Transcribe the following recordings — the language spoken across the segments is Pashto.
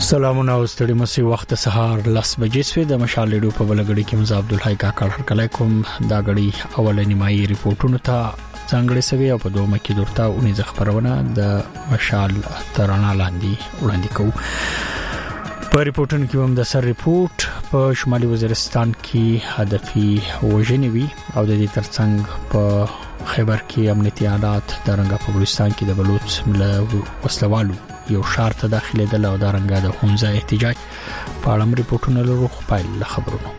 سلامونه او ستړي مسي وخت سهار 10 بجې سوي د مشال ریډیو په بلګړی کې مزه عبد الحی کاکړ هرکلی کوم دا غړي اولنی مای ریپورتونو ته څنګه سوي او په دومره کې درته اونې خبرونه د مشال ترانه لاندې وړاندې کوو. په ریپورتونو کې هم د سر ریپورت په شمالي وزیرستان کې هدفي وژنې وی او د دې ترڅنګ په خیبر کې امنیتي حالات د رنګا په بلوچستان کې د بلوچ وسلوالو یو شهر ته داخله د لودارنګا د حمزه احتجاج په اړه ریپورتونه لرو خپل خبرونه.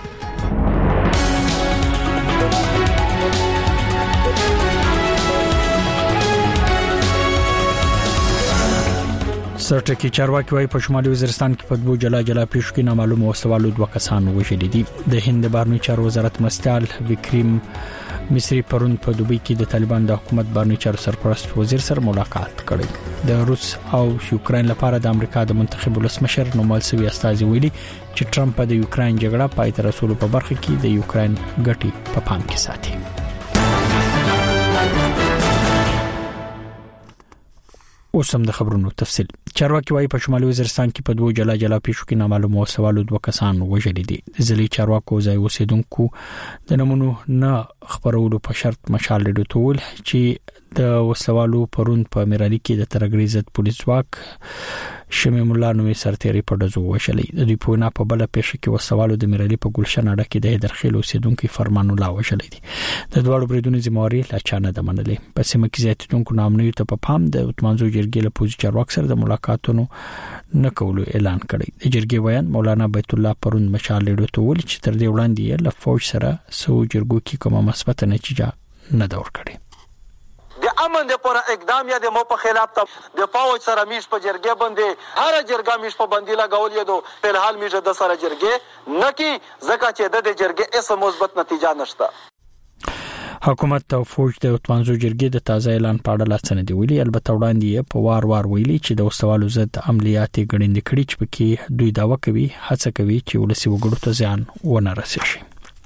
سرټکی چارواکي وايي په شمالي وزیرستان کې په دوه جلا پیښو کې نامعلوم وسوالو دوه کسان وژل دي. د هند بهرنی چارو وزارت مرستيال وکریم مصری پرون په دوبۍ کې د طالبان د حکومت بهرنی چارو سرپرست وزیر سره ملاقات کړی. د روس او یوکرين لپاره د امریکا د منتخب ولسمشر نومالسوي استازي ویلي چې ټرمپ د یوکرين جګړه پای ته رسول په برخه کې د یوکرين ګټي په پام کې ساتي. اوسم د خبرونو تفصیل. چارواکي وايي په شمالي وزیرستان کې په دوه جلا پیښو کې نامعلوم وسوالو دوه کسان وژل دي. ځلې چارواکو ځای اوسیدونکو د نمونو نه خبرولو په شرط مشال ریډیو ټول چې د وسوالو پرون په میرالي کې د ترګری ضد پولیس واک شمیم الله نوې سرتيري په دزو وشلې. د دې په نه په بل پیښه کې وسوالو د میرالي په ګلشن اډه کې د درخیل اوسیدونکو فرمان الله وشلې دي. د دوړو بریدونو ذمہواری لا چانه د منلې. په سیمه کې زیاتونکو نامنوي ته په پام د اتمانزو جرګې له پوز چارواک سره د ملاقاتونو نه کولو اعلان کړی. د جرګې ویان مولانا بیت الله پرون مشال ریډیو ته ویل چې تر دې وړاندې له فوج سره سو جرګو کې کومه مثبت نتیجه نه دور کړي. د امن د پر اقدام یا د مو په خلاف ته د فوج سره میش په جرګې باندې هر جرګه میش په باندې لګول یدو په الحال میش د سره جرګې نکی زکه چې د جرګې اس مثبت نتیجه نشته. حکومت او فوج د اتمانزو جرګې د تازه اعلان په اړه لاڅنه دی ویلي. البته وړاندې په وار ویلي چې د وسوالو ضد عملیات غړندې کړي چې پکې دوی داوا کوي هڅه کوي چې ولسی وګړو ته ځان ونه رسېږي.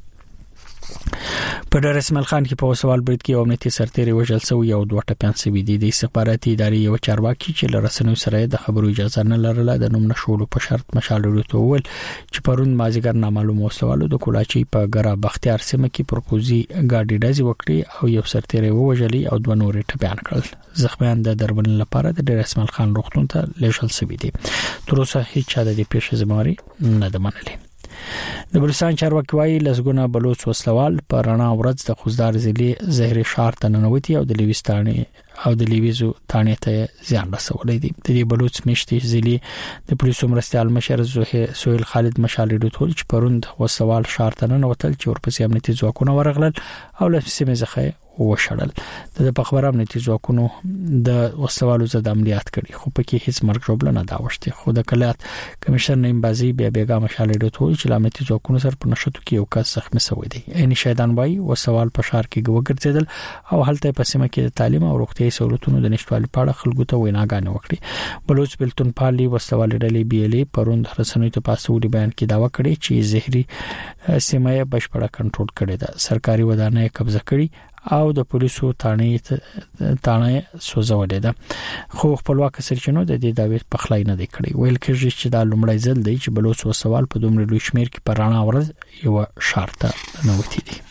په ډېر اسماعیل خان کې په وسوال برید کې امنیتي سرتيري وژل شو یو دوه ټپيان سوي دي. د استخباراتي ادارې یو چارواکي چې لرسنوي سره د خبرو اجازه نه لرله د نوم نشولو په شرط مشال ورته ول چې پرون مازیګر نامعلوم وسوالو د کولاچي په ګرا بختیار سیمه کې پروپوزي ګاډي ډازي وکړي او یو سرتيري وژلي او دوه نور ټپيان کړل. زخمیان د درملنې لپاره د ډېر اسماعیل خان روغتون ته لیږل شوي دي. تر اوسه هیڅ چا د دې پیښې ذمہواری نه ده منلې. د بلوچستان چارواکي وايي لسګونه بلوچ وسلوال په رڼا ورځ د خوزدار ضلع زهري شهر ته ننوتي او د لیوستاني او د لیویزو تانه ته ځان رسولې دي. د دې بلوچ میشتي ضلع د پولیسو مرستيال مشر سهیل خالد مشال ریډیو ټول چې پروند وسوال شهر ته ننوتل چې ورپسې امنیتي ځواکونه ورغلل او لسمه ځخه وشړل. د خبر امنیتي ځواکونو د وسوالو زد عملیات کړي خو پکې هیڅ مرګ جوړه نه داوشته. خو د کلات کمشنر نیم بازی بیا بیګا مشال ریډیو ټول چې امنیتي ځواکونو سره په نشټو کې یو کس زخمی شوی دی. ان شهیدان وایي وسوال په شهر کې وګرځیدل او هلته په سیمه کې د تعلیم او روغتي سہولتونو د نشټوالي په اړه خلکو ته ویناګانې وکړي. بلوچ بلتون پالي وسوال ډلې بیلې پروند رسنوي ته پاسولي بیان کې داوا کړې چې زهري سیمه یې بشپړه کنټرول کړې ده. سرکاري ودانۍ قبضه کړي او د پولیسو تانه سوځولې ده. خو خپلواک سرچینو د دې داوی په خلای نه دی کړی. ویل کېږي چې دا لومړی ځل دی چې بلوچ وسوال په دومره لوی شمیر کې په رڼا ورځ یو شارته نوتی دي.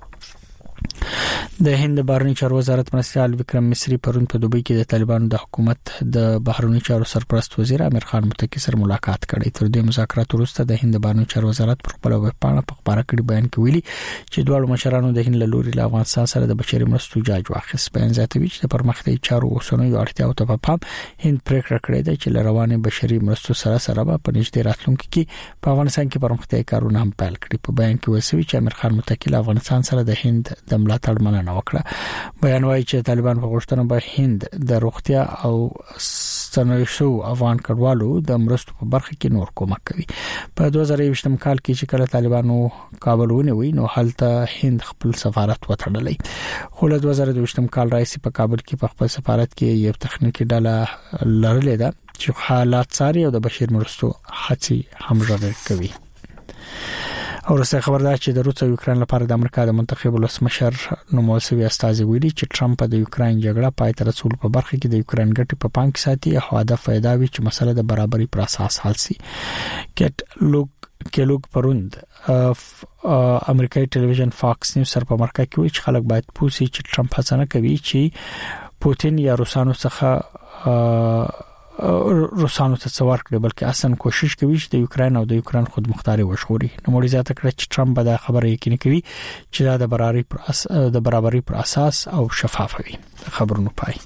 د هند بهرنی چارو وزارت مرستيال وکرم مصری پرون په دوبۍ کې د طالبانو د حکومت د بهرنی چارو سرپرست وزیر امیر خان متکی سره ملاقات کړي. تر دې مذاکرات وروسته د هند بهرنی چارو وزارت پر خپل ویب پاڼه په خبره کړي بیان کې ویلي چې دوه مشرانو د هند له لوري له افغانستان سره د بشري مرستو جاج واخیست. بیان زیاتوي چې د پرمختګ چارو اوسنوي اړتیاو ته په پام هند پریکړه کړې ده چې روانه بشري مرستو سره په نږدې راتلونکي کې په افغانستان کې پرمختګ کارونه هم پیل کړي. په بیان کې وایي چې امیر خان متکی له افغانستان سره د هند د ملاتړ مننه وکړه. بیان وايي چې طالبان په غوښتنه به هند د روغتیا او ستنیشو افغان کډوالو د مرستو په برخه کې نور کومک کوي. په 2020 کال کې چې کله طالبانو کابل ونیوي نو هلته هند خپل سفارت وتړلې. خو له 2020 کال راځي په کابل کې په خپل سفارت کې یو تخنیکی ډله لرلې ده چې حالات ساري او د بشري مرستو هڅې همغږي کوي. او رسې خبردار چې د روسیې او یوکرين لپاره د امریکا د منتخب ولسمشر نوموسوي استازي ویلي چې ټرمپ د یوکرين جګړه پای ته رسول په برخه کې د یوکرين ګټې په پام کې ساتي او هدف پیدا وي چې مسله د برابرۍ پر اساس حل شي. کېلوګ پروند امریکایي ټلویزیون فاکس نیوز سره په مرکه کې وی چې خلک باید پوښي چې ټرمپ هڅه کوي چې پوتین یا روسانو څخه روسانو ته څور کړي بلکې اصلا کوشش کوي چې د یوکرين او د یوکرين خودمختاري وشوري. نو موري زیاته کړه چې ټرمپ به دا خبره یقیني کوي چې دا د برابرۍ پر اساس او شفاف وي. خبرونه پای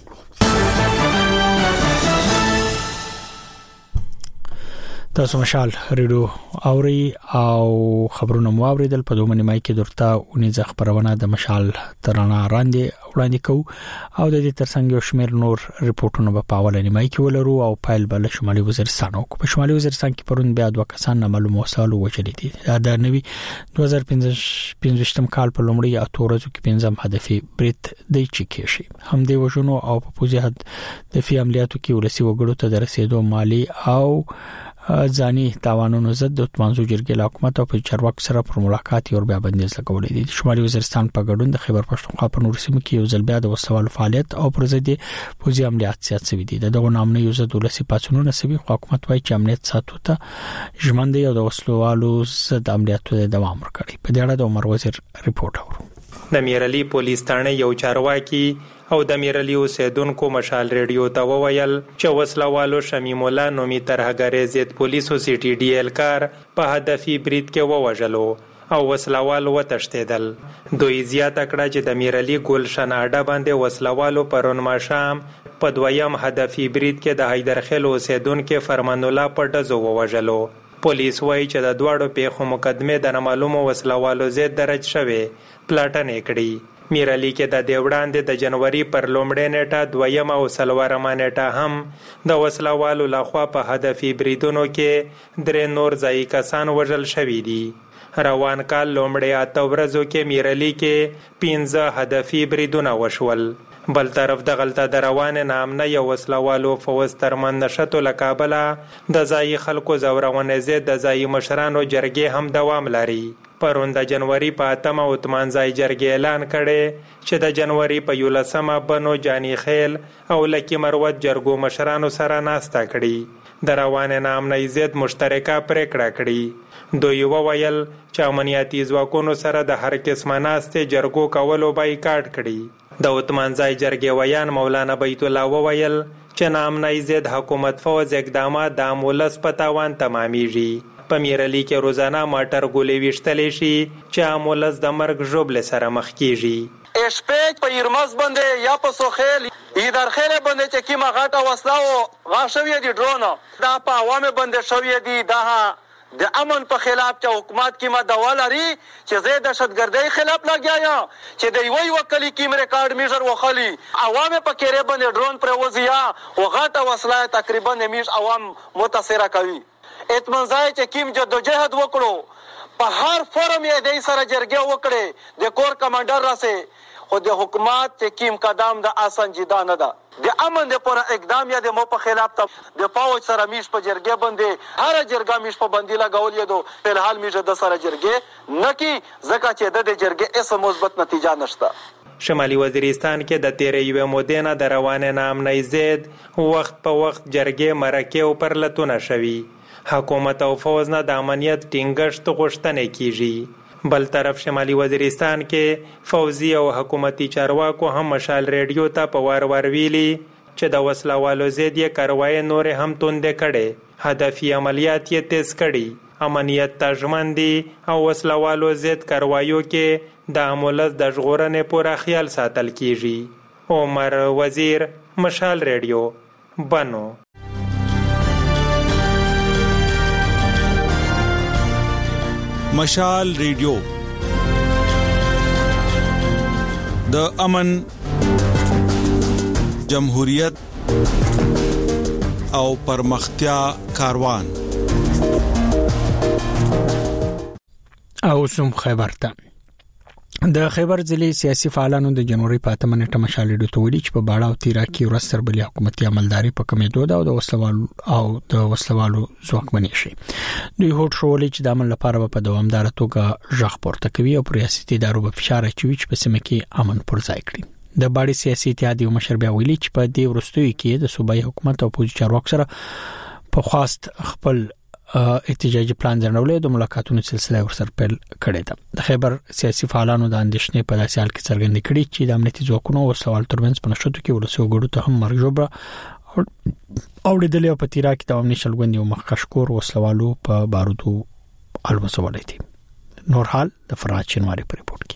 تاسو مشال ریډیو اوري او خبرونه مو اوریدل په دوه نیمه کې درته اونیزه خبرونه د مشال ترانه وړاندې کوو او د دې ترڅنګ یو شمېر نور ریپورتونه په پاول نیمه کې ولرو او پایل بل شمالي وزیرستان او په شمالي وزیرستان کې پرون بیا دوه کسان معلوم وسالو وچلي دي. دا نوی 2015 کال په لومړي اتورزو کې پنځم هدفي بریټ دی چې کېشي هم دی وژنو او په پوزي حد د فی عملیاتو کې ولسی وګړو ته د رسیدو مالی او ځاني تاوانونو ضد د منځو جرګې له حکومت او په چارواکو سره پر ملاقات یو بیا بندیز لګولې دي. شمالي وزیرستان په ګډون د خیبر پښتونخوا په نور سیمو کې یو ځل بیا د وسوالو فعالیت او پر ضد پوزي عملیات سیاست شوي دي. دغه نامونه یو ځل ولسی پاتونونه سوي خو حکومت وايي چې امنیت ساتو ته ژمن دي او د وسلوالو ضد عملیاتو دوام ورکړي. په دې اړه د عمر وزیر ریپورت اورو. د میرعلی پولیس ثانه یو چارواکي او د میرعلی اوسیدونکو مشال ریډیو ته وویل چې وسلوالو شمیم الله نومي ترهګری زید پولیسو سی ټي ډي ال کار په هدفي برید کې ووژلو او وسلوال وتښتیدل. دوی زیاته کړه چې د میرعلی ګلشن اډه باندې وسلوالو پرون ماښام په دویم هدفي برید کې د حیدرخیل اوسیدونکو فرمان الله په ډزو ووژلو. پولیس وایي چې د دواړو پیښو مقدمه د نامعلومو وسلوالو ضد درج شوه پلاټنې کړي. میرعلی کې د دیوړاندې د جنوري پر لومړۍ نیټه دویم او څلورمه نیټه هم د وسلوالو لخوا په هدفي بریدونو کې 3 نور ځایي کسان وژل شوي دي. روان کال لومړۍ 8 ورځو کې میرعلی کې 15 هدفي بریدونه وشول. بل طرف د غلطه د روان نامنه یو وسلوالو فوز ترمن نشته لکابله د ځای خلکو زورونه زید د ځای مشرانو جرګې هم دوام لري. پرون د جنوري په 8 اتمان ځای جرګې اعلان کړي چې د جنوري په 11 بنو جانی خیل او لکی مروت جرګو مشرانو سره ناستا کړي. د روان نامنه زید مشترکه پریکړه کړي. دوی وویل چې امنیتي ځواکونو سره د هر قسمه ناستې جرګو کولو بایکاټ کړي. د اتمان ځای جرګې ویان مولانا بیت الله وویل چې نامنه زید حکومت فوز اقدامات د امولس په تاوان تمامیږي. په میرعلی کې روزانه ماټر ګولې وشتلې شي چې امولس د مرګ ژوبل سره مخ کیږي. اشپېج په یرمز باندې یا په سوخیل ایدارخیل باندې چې کیما غاټه وسلاو غاښوي دي ډرون دا په عوامه باندې شوی دي د امن په خلاف چې حکومت کې ما دولاري چې زه د دهشتګردۍ خلاف لګیا چې د یوې وکلی کې ریکارډ میجر وخلی عوامه په کېره باندې ډرون پر وزیا او غاټه وسله تقریبا میش عوام متاثر کوي. اطمینان چې کیم جدوجہد وکړو په هر فورم یې د سره جرګه وکړي د کور کمانډر راسه خو د حکومت چې کیم قدم د آسان جدا نه ده. د امن د پر اقدام یا د مو په خلاف ته د فوج سره میش په جرګه باندې هر جرګه میش په باندې لګول یو په الحال میش د سره جرګه نه کی ځکه چې د جرګه اس مثبت نتیجه نشته. شمالي وزیرستان کې د تیرې مودې نه د روان نامنه زید وخت په وخت جرګې مرکه او پرلتونه شوي. حکومت او فوز نه د امنیت ټینګښت غوښتنه کیږي. بل طرف شمالي وزیرستان کې فوزي او حکومتي چارواکو هم مشال ریډیو ته په وار ویلي چې د وسلوالو ضد یې کاروای نور هم توندې کړي. هدفي عملیات یې تیز کړي. امنیت ته ژمن دي او وسلوالو ضد کاروایو کې د امولس د ژغورنې پوره خیال ساتل کیږي. عمر وزیر مشال ریډیو بنو. مشال ریډیو د امن، جمهوریت او پرمختیا کاروان. او سم خبرته د خیبر ضلع سیاسي فعالانو د جنوري په 8 نیټه مشال ریډیو ته ویلي چې په باړه او تیرا کې ورستر بلی حکومتي عملداري په کمیدو ده او د وسلوالو ځواکمنۍ شي. دوی هوټ شولې چې د عمل لپاره په دوامدار توګه ځخ پورته کوي او پر سیاسي ادارو په فشار اچوي چې په سیمه کې امن پر ځای کړي. د باړې سیاسي اتحادیو مشر بیا ویلي چې په دې ورستوي کې د صوبایي حکومت او پولیس چارواکو سره په خواست خپل احتجاجي پلان جوړولې د ملاقاتونو سلسله ورسره پیل کړې ده. د خیبر سیاسي فعالانو د اندېښنې په داسې حال کې څرګندې کړې چې د امنیتي ځواکونو او سوال ترمنځ په نشټو کې ولسي وګړو ته هم مرګ جوړه او د دلیو په تیرا کې د امنیت شلګوندي او مخکشکور وسلوالو په بارودو الوسولې دي. نور حال د فرات شینواری په ریپورت کې.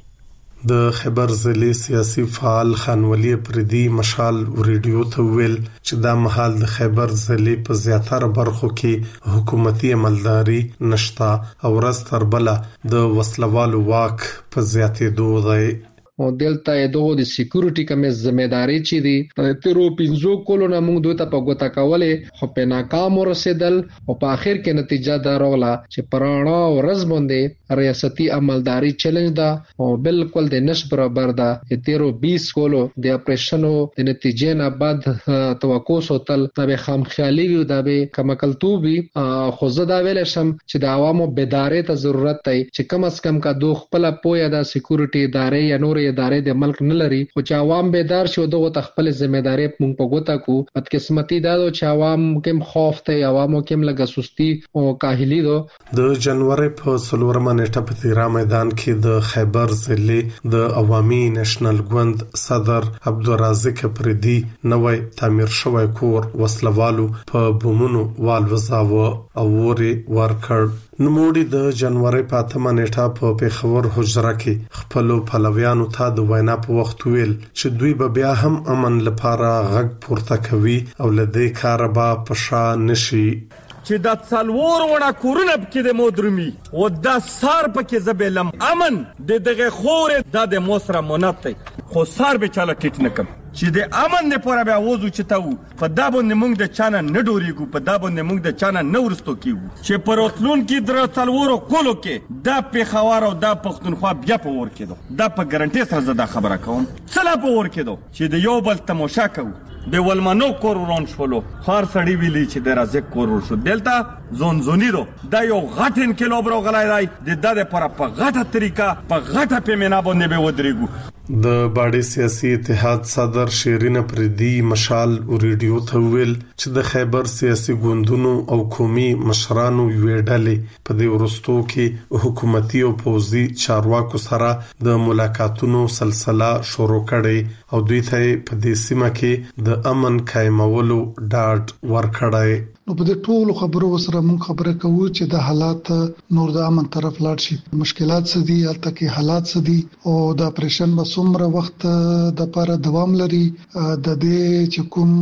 د خیبر ضلع سیاسي فعال خانولی پردي مشال ریډیو ته ویل چې دا مهال د خیبر ضلع په زیاتره برخو کې حکومتي عملداري نشتا او رستر بلا د وسلوالو واک په زیاتېدو دی. او دلته دغه د سکیورټي کمیس ځمېداري چې دی تیرو 15 کولونه موږ دوی ته په ګوتا کولې خو په ناکام ورسېدل او په اخر کې نتیجه دا راغله چې پرانا او رز باندې ریاستي عملداري چیلنج دا او بالکل د نش برابر دا تیرو 20 کولو د اپریشنو د نتیجې نه بعد توقع سوتل د خامخیالي وي د کمکلتوبي خو زه دا ویل شم چې د عوامو بیدارۍ ته ضرورت دی چې کم از کم کا دوه خپل پوهه د سکیورټي ادارې یا نور ادارې د ملک نه لري خو چې عوام بیدار شي دغه تخپل ځمېداري مونږ په ګوتا کو بدقسمتي دا چې عوام کوم خوف ته عوامو کوم لګه سستی او کاهلی دو. د جنوري په 4 نیټه په تیرا میدان کې د خیبر ضلع د عوامي نېشنل ګوند صدر عبدالرزاق پردي نوې تعمیر شوی کور وسلوالو په بومونو والوزاوه او وري ورکړ. نوموړي د جنوري په 8 نیټه په پیښور حجره کې خپل پلویانو ته د وینا په وخت ویل چې دوی به بیا هم امن لپاره غږ پورته کوي او لدې کار به پښا نشي. چې دا څلور وړه کورونه کې د مودرمي او دا سار پکې زبلم امن د دغه خورې د موسره مونته خو سار به چاله ټیټ نکم چې د امن نه پوره بیا وځو چې تاو په دا باندې موږ د چانه نه ډوریګو په دا باندې موږ د چانه نه ورستو کیو چې پروتلون کې در څلورو کولو کې دا پیښور او دا پښتونخوا بیا په ور کېدو دا په ګارانټي سره زدا خبره کوم سلا په ور کېدو چې د یو بل تماشا کوو د ولمنو کورون شولو خار سړی ویلی چې د رازق کورور شو دلته زونزونی دو دا یو غټن کیلو برو غلای دی د دې پر په غټه طریقه په غټه پیمنه باندې به ودرېګو. د باړې سیاسي اتحاد صدر شیرین پردي مشال ریډیو ته ویل چې د خیبر سیاسي ګوندونو او قومي مشرانو ویډلې په دې ورستو کې حکومتي او پوځي چارواکو سره د ملاقاتونو سلسله شروع کړي او دوی ته په دې سیمه کې د امن قائمولو ډاډ ورکړی. نو په دې ټولو خبرو سره موږ خبره کوو چې د حالات نور د امن طرف لاړ شي. مشکلات څه دي البته کې حالات څه دي او د اپریشن به څومره وخت د لپاره دوام لري د دې چې کوم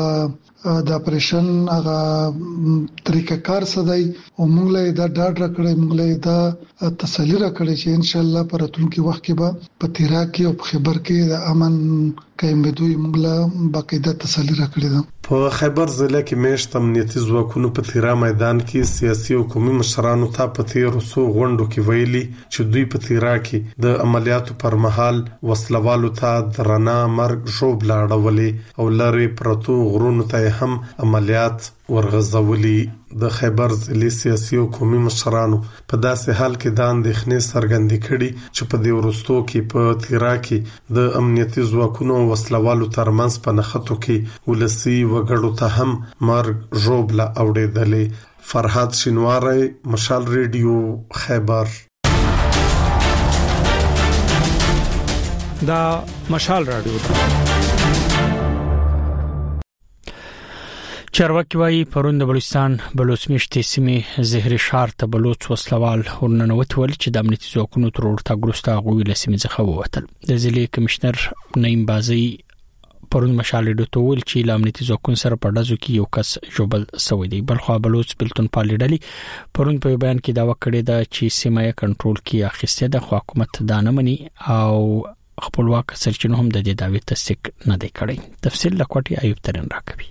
هغه د اپریشن هغه طریقه کار څه دی او موږ له دا ډاډ راکړی موږ له دا تسلی راکړی چې ان شاء الله پر راتلونکي وخت کې به په تیرا کې او په خیبر کې د امن قائمېدو موږ له باقاعده تسلی راکړی ده. په خیبر ضلع کې میشت امنیتي ځواکونو په تیرا میدان کې سیاسي او قومي مشرانو ته په تیرو سو غونډو کې ویلي چې دوی په تیرا کې د عملیاتو پر مهال وسلوالو ته درنه مرګ ژوب لاړولې او لری پرتو غرونو ته هم عملیات ورغزولي. د خیبر ضلع سیاسي او قومي مشرانو په داسې حال کې د اندېښنې څرګندې کړي چې په دې ورستو کې په تیرا کې د امنیتي ځواکونو وسلوالو ترمنځ په نښتو کې ولسی وګړو ته هم مرګ ژوبله اوړېدلې. فرهاد شینواری مشال ریډیو خیبر. دا مشال رادیو چارواکي وايي پرون د بلوچستان بلوچمیشتي سیمې زهري شهر ته بلوچ وسلوال ورننوتول چې د امنیتي ځواکونو تر ورته ګروستا غوي لسمې څخه ووتل. د ضلع کمشنر نعیم بازي پرون مشال ډوتول چې د امنیتي ځواکونو سره په ډزو کې یو کس جوبل سوی دی. بلخوا بلوچ بلتون پالیډلی پرون په بیان کې دا وکړی دا چې سیمه کنټرول کې اخیسته د حکومت د نمنې او خپلواک سرچینو هم د دې دعوی تصدیق نه دی کړی. تفصیل لکوټي ایوب ترن راکوي.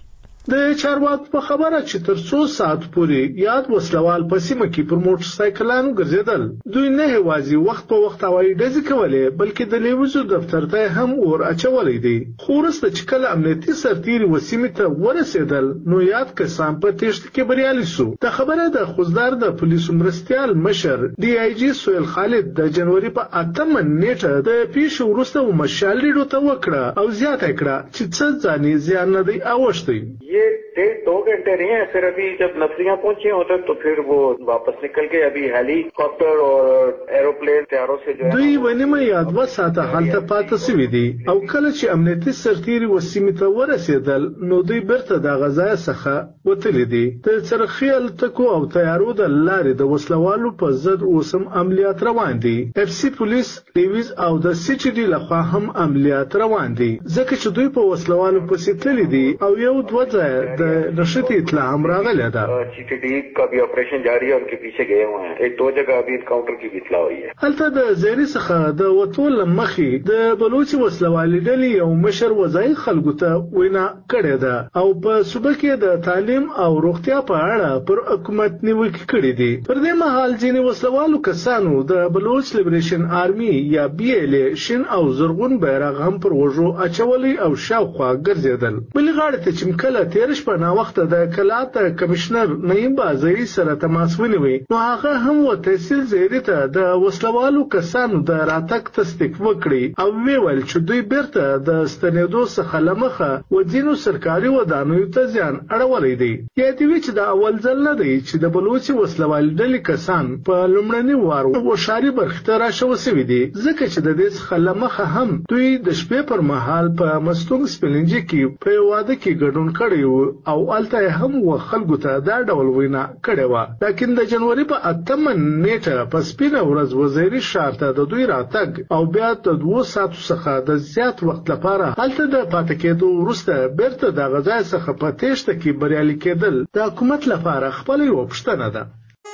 د چارواکو په خبره چې تر 100 ساعت پورې یاد وسلوال په سیمه کې پر موټر سایکلانو ګرځیدل. دوی نه هوازي وخت په وخت هوایي ډزې کولې بلکې د لیوزو دفتر ته هم اور اچولې دي. خو وروسته چې کله امنیتي سرتیري وسیمې ته ورسېدل نو یاد کسان په تېښته کې بریالي شو. د خبره د خوزدار د پولیسو مرستیال مشر ډي آی جي سهیل خالد د جنوري په 8 نیټه د پیښې وروسته مشال ریډیو ته وکړه او زیاته کړه چې څه ځاني زیان نه دی اوښتی. ये 1.5-2 घंटे नहीं है, फिर अभी जब नफरियां पहुंची होते तो फिर वो वापस निकल के अभी हेलीकॉप्टर और एरोप्लेन तैयारों से जो دوی ونیمه یا 2 ساعته هلته پاتې شوي دي او کله چې امنیتي سرتیري وسیمې ته ورسېدل نو دوی بیرته د غزا څخه وتلي دي. د څرخي الوتکو او طیارو د لارې د وسلوالو په ضد اوسم عملیات روان دي. اف سي پولیس لیویز او د سی چي ډي لخوا هم عملیات روان دي ځکه چې دوی په وسلوالو پسې تللي دي او یو دوه ځای د نشتی اطلاع هم راغلی ده. CTD का भी ऑपरेशन जारी है, उनके पीछे गए हुए हैं. 1-2 जगह अभी काउंटर की भी इत्तला हुई है. هلته د زیری څخه د وټول مخې د بلوچ وسلوالي ډلې یو مشر وځای خلکو ته وینا کړې ده او په صوبه کې د تعلیم او روغتیا په اړه پر حکومت نیوکې کړې دي. پر دې مهال ځینې وسلوالو کسانو د بلوچ لیبریشن آرمي یا BLA شین او زرغون بیرغ هم پر وژو اچولي او شاوخوا ګرځېدل. بلې غاړې ته چې کله تیر شپه نا وخت د کلات کمشنر نعیم بازاري سره تماس ونیوي نو هغه هم و تحصیل زیری ته د وسلوالو کسانو د راتګ تصدیق وکړي او ویل چې دوی بیرته د ستنېدو څخه لمخه وځینو سرکاري ودانیو ته ځان اړولې دي. یادې وی چې د اول ځل نه دی چې د بلوچ وسلوال ډلې کسان په لومړني وار وشاري برخه ته راشو سوي دي ځکه چې د دې څخه لمخه هم دوی د شپې پر مهال په مستونګ سپلنجي کې په واده کې ګډون کړی او الته هم و خلکو ته دا ډول وینا کړې و. لکه د جنوري په 8 نیټه په سپینه ورځ وزیري شهر ته د دوی راتګ او بیا د 2 ساعتو څخه د زیات وخت لپاره الته د پاتې کېدو وروسته بیرته د غزا څخه په تېښته کې بریالي کېدل د حکومت لپاره خپل یو پوښتنه ده.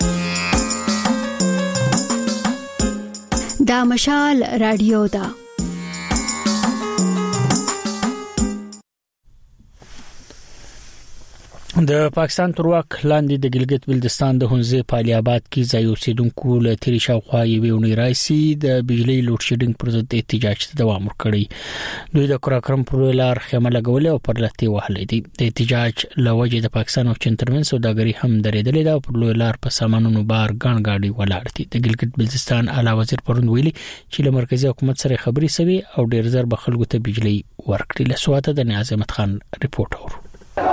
دا مشال رادیو ده. د پاکستان تر واک لاندې د ګلګت بلتستان د هونزه په علي آباد کې ځای اوسیدونکو له تیری شاوخوا یوې اونۍ راځي د بجلی لوډ شیډینګ پر ضد احتجاج ته دوام ورکړی. دوی د قراقرم پر لار خیمه لګولې او پر لته وهلې دي. د احتجاج لوجه د پاکستان او چین ترمن سوداګري هم درېدلې ده او پر لوی لار په سامانونو بار ګڼ گاډي ولاړ دي. د ګلګت بلتستان اعلی وزیر پروند ویلي چې له مرکزی حکومت سره خبري سوي او ډیر زر به خلکو ته بجلی ورکړي. له سواته د نیاز احمد خان ریپورت اورو.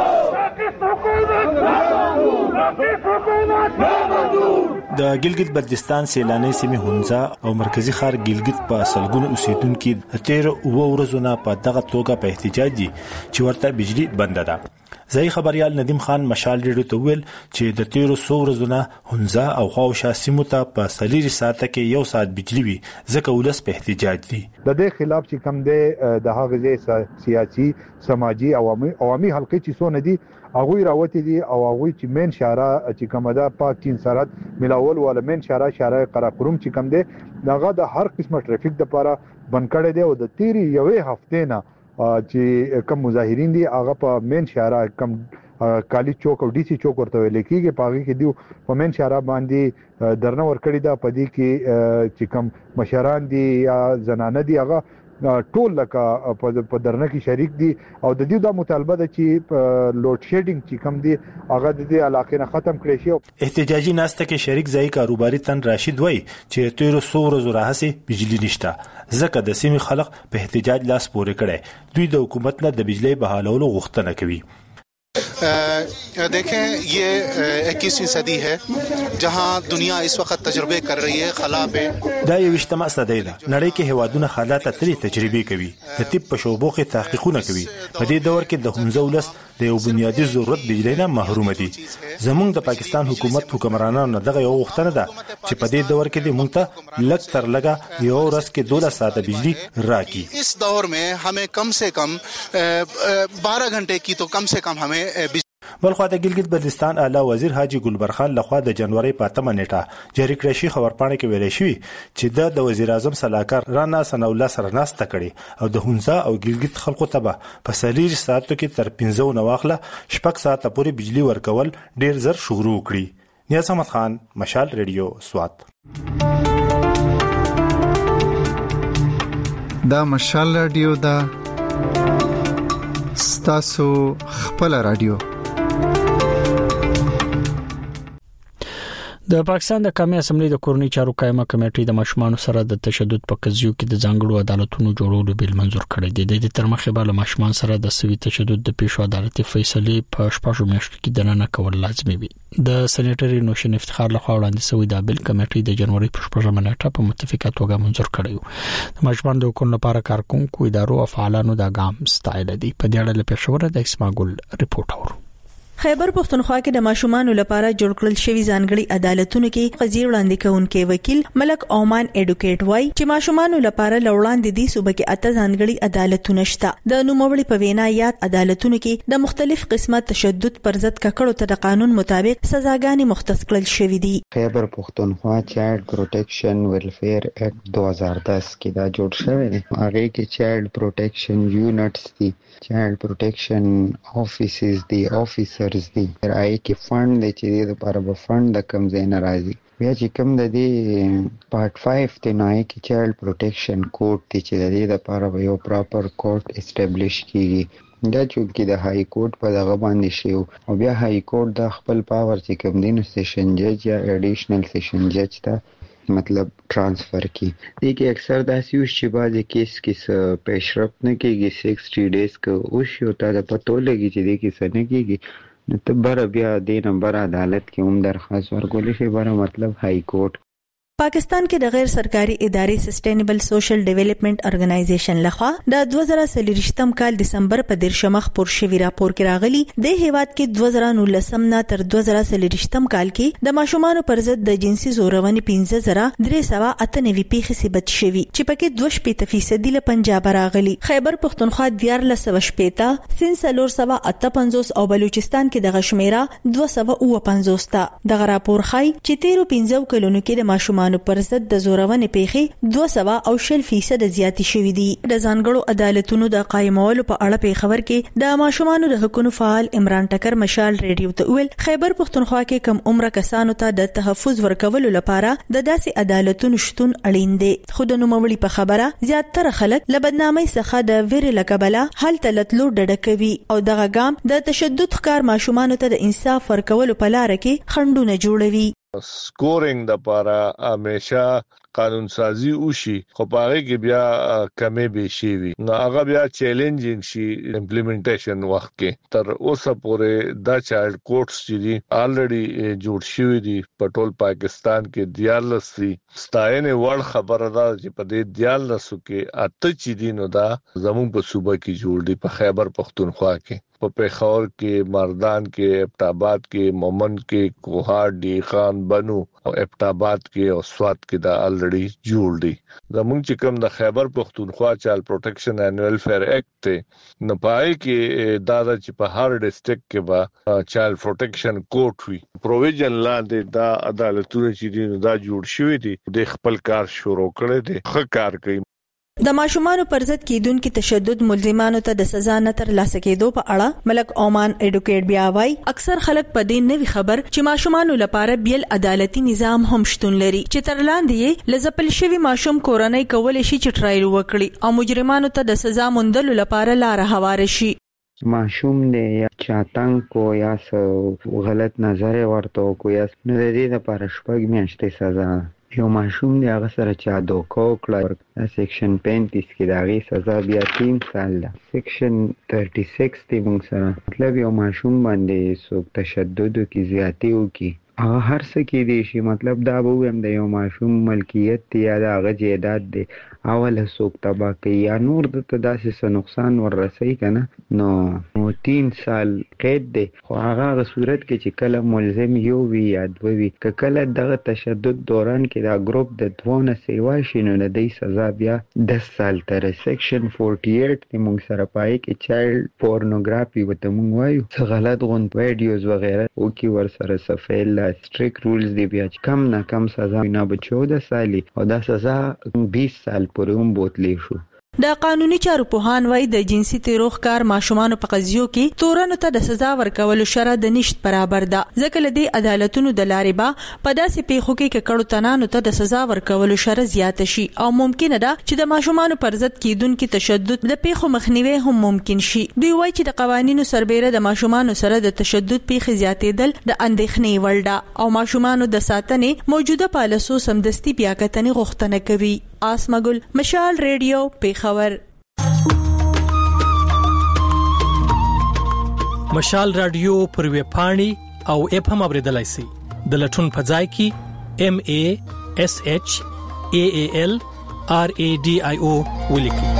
د ګلګت بلتستان سیلاني سیمه هونزا او مرکزی ښار ګلګت په سلګونو اوسیدونکو تیر ورځونه په دغه توګه په احتجاج دي چې ورته بجلی بند ده. ځای خبريال ندیم خان مشال ریډیو ته ویل چې د تیر ورځونه هونزا او خواوشا سیمو ته په سلیری ساعته کې یو ساعت بجلی وي ځکه ولس په احتجاج دي. د دې خلاف چې کم دی د هغه سیاسي سماجی عوامي حلقې چې سونه دي هغه راوتی دي او هغه چې مین شارع چې کومه ده پاک چین سرحد ملاول ولا مین شارع قراقرم چې کوم دی دغه د هر قسمه ټریفیک د لپاره بند کړی دی او د تیری یوې هفته نه چې کم مظاهرین دي هغه په مین شارع کم کالی چوک او ډي سي چوک ورته لیکيږي پاږي کې دی په مین شارع باندې درنه ور کړی دا پدې کې چې کم مشران دي یا زنانه دي هغه ټول لکه په درنه کې شریک دي او د دې د مطالبه ده چې لوډ شیډینګ چې کم دي هغه د دې علاقې نه ختم کړي شي. احتجاجي ناسته کې شریک ځای کاروباري تن راشد وای چې تیر ورځو راهسي بجلی نشته ځکه د سیمې خلک په احتجاج لاس پورې کړي. دوی د حکومت نه د بجلی بحالولو غوښتنه کوي. देखें ये 21वीं सदी है जहां दुनिया इस वक्त तजुर्बे कर रही है खला पे. دا یو اجتماع صدې ده. نړۍ کې هوادونه حالات ترې تجربه کوي. د طب په شعبو کې تحقیقونه کوي. په دې دور کې د هونزه ولس د یو بنیادی ضرورت بجلی نه محروم دي. زموږ د پاکستان حکومت حکمرانانو دغه یو غوښتنه ده چې په دې دور کې موږ ته لږ تر لږه یو ورځ کې 12 ساعته بجلی راکړي. इस दौर में हमें कम से कम 12 घंटे की तो कम से कम हमें بلخو د ګلګت بلتستان اعلی وزیر حاجی ګلبر خان لخوا د جنوري په 8 نیټه جاری کړی شي خبرپاڼه کې ویل شوی چې د وزیر اعظم صلاحکار رانا ثنا الله سره ناسته کړي او د هونزا او ګلګت خلکو ته په سلیری ساعتو کې تر 15 نواخله شپږ ساعته پورې بجلی ورکول ډیر زر شروع کړي. نیاز احمد خان، مشال ریډیو، سوات. دا مشال رادیو دا ستاسو خپل رادیو. د پاکستان د قومي اسمبلی د کورنۍ چارو قائمه کمیټې د ماشومان سره د تشدد په قضیو کې د ځانګړو عدالتونو جوړولو بیل منزور کړی دی. د ترمخه به ماشومان سره د سوي تشدد د پیښو عدالتي فیصله په شپږ میاشتو کې د نه کول لازمي وي. د سېنیټري نوشن افتخار لخوا وړاندې شوی د بیل کمیټې د جنوري په 14 نیټه په متفقه توګه منزور کړی. د ماشومان د حقوقو لپاره کارکونکو ادارو او فعالانو د ګام ستایل دي. په دې اړه له پېښور د اسماعیل ریپورت اورو. خیبر پختونخوا کې د ماشومان لپاره جوړ کړل شوی ځانګړي عدالتونو کې قضیې وړاندې کوونکي وکیل ملک اومان اډوکیټ وای چې ماشومان لپاره لوړاندې دي صوبه کې اته ځانګړي عدالتونه شته. د نوموړي په وینا یاد عدالتونو کې د مختلف قسمه تشدد پر ضد ککړو ته د قانون مطابق سزاګانې مختص کړل شوې دي. خیبر پختونخوا چایلډ پروټیکشن ویلفیر اکټ 2010 کې دا جوړ شوی دی. هغه کې چایلډ پروټیکشن یونټس دي، چایلډ پروټیکشن افیسز دي، افیسرز دي. راي کې فند دي چې د لپاره به فند د کم ځای نه راځي. بیا چې کوم د دې پارت 5 ته نه کې چایلډ پروټیکشن کوډ دي چې د دې لپاره یو پراپر کوډ اسټابلیش کیږي. دا چې د های کورټ په دغه باندې شی او بیا های کورټ د خپل پاور چې کوم دین سیشن جج یا اډیشنل سیشن جج ته مطلب ترانسفر کی. دې کې اکثر داسې وي چې بعضی کیس کې پیشرفت نه کیږي 60 ډیز کې او شی او ته پته لګي چې دې کې څه نه کیږي نو ته بر بیا د نمبر عدالت کې هم درخواست ورکول شي. بر مطلب های کورټ پاکستان کې د غیر سرکاري ادارې سسټینبل سوشل ډیولپمنٹ ارګنایزیشن لخوا د 2023م کال دسمبر په 13 مخ پر شوی راپور کې راغلي د هیواد کې 2019 نه تر 2023م کال کې د ماشومان پر ضد د جنسي زورونې 15398 پیښې ثبت شوي چې پکې 2% له پنجاب راغلي. خیبر پختونخوا 1450 سین 458 او بلوچستان کې د غشمیرا 250 تا. د راپور خای چې 13 کلونو کې د ماشومان پر ضد د زورونې پیښې 200% زیاتې شوې دي. د ځانګړو عدالتونو د قائمولو په اړه په خبر کې د ماشومان د حقوقو فعال عمران ټکر مشال ریډیو ته ویل خیبر پختونخوا کې کم عمر کسانو ته د تحفظ ورکولو لپاره د داسې عدالتونو شتون اړین دی. خو د نوموړي په خبره زیاتره خلک له بدنامۍ څخه د ویرې لکبله حل تلتلو ډډه کوي او دغه ګام د تشدد ښکار ماشومان ته د انصاف ورکولو په لار کې خنډونه جوړوي. سکورینګ د لپاره همیشه قانون سازي وشي خو پاره کې بیا کمې به شي وي نو هغه بیا چیلنجینګ شي امپلیمنټیشن وخت کې تر اوسه پورې دا چایلډ کورټس چې دي الریډي جوړ شوی دي په ټول پاکستان کې دیالس دي. ستاینه وړ خبره ده چې په دې دیالس کې اته چې دي نو دا زموږ په صوبه کې جوړ دي. په خیبر پختونخوا کې په پیښور کې، مردان کې، ابټاباد کې، مومند کې، کوهاټ، ډیخان، بنو او ابټاباد کې او سوات کې دا الریډي جوړ دي. زموږ چې کوم د خیبر پختونخوا چایلډ پروټیکشن اینڈ ویلفیر ایکټ ته نه پای کې دا چې په هر ډیسټریکټ کې به چایلډ پروټیکشن کورټ وي. پروویژن لاندې دا عدالتونه چې دي دا جوړ شوی دي د خپل کار شروع کړي دي ښه کار کوي. د ماشومان پر ضد کیدونکو تشدد ملزمانو ته د سزا نه تر لاسه کېدو په اړه ملک اومان اډوکیټ بیا وای اکثر خلک په دې نوي خبر چې ماشومان لپاره بیل عدالتي نظام هم شتون لري چې تر لاندې لزپل شوی ماشوم کورنۍ کول شي چې ټرایل وکړي او مجرمانو ته د سزا موندلو لپاره لار هواره شي. ماشوم دې یا چاتنګ کو یا غلط نظر ورته کو یا نه دې لپاره شپږ میاشتې سزا. یو ماشوم دی هغه سره چا دوکه وکړه سیکشن 35 کې دا غي سزا بیا 3 سال ده. سیکشن 36 دی موږ سره مطلب یو ماشوم باندې سو تشدد کی زیاتی وکي هغه هر څه کې دی شي، مطلب دا به هم د یو ماشوم ملکیت دی یا د هغه جیداد دی، اوله څوک تباه کوي یا نور دته داسې څه نقصان وررسوي کنه، نو 3 سال قید دی. خو هغه صورت کې چې کله ملزم یو وي یا دوه وي، که کله دغه تشدد دوران کې دا ګروپ د دوه نه سیوا شي، نو د دې سزا بیا 10 سال تر سیکشن 48 کې موږ سره پای کې چایلډ پورنوګرافي وته موږ وایو، څه غلط غون ویډیوز وغیرہ او کې ور سره سفیل سټریک رولز دی، بیا کم نه کم سزا نه به 14 سالي او دا سزا 20 سال پورې هم بوتلی شو. د قانوني چارو پوهان وایي د جنسي تیروخ کار ماشومان په قضیو کې تورانو ته د سزا ورکولو شرع د نشټ برابر ده، ځکه لدی عدالتونو د لارې با په داسې پیښو کې کړو تنانو ته د سزا ورکولو شرع زیات شي او ممکن ده چې د ماشومان پر ضد کیدونکو تشدد د پیښو مخنیوي هم ممکن شي. دوی وایي چې د قوانینو سربېره د ماشومان سره د تشدد پیښې زیاتېدل د اندېښنې وړ ده او ماشومان د ساتنې موجوده پالیسو سمدستي بیا کتنې غوښتنه کوي. آسمګل، مشال ریډیو، پیښور. مشال رادیو پر ویب پاڼې او اپ هم اوریدلای شئ. د لټون په ځای کې MASHAALRADIO ولیکئ.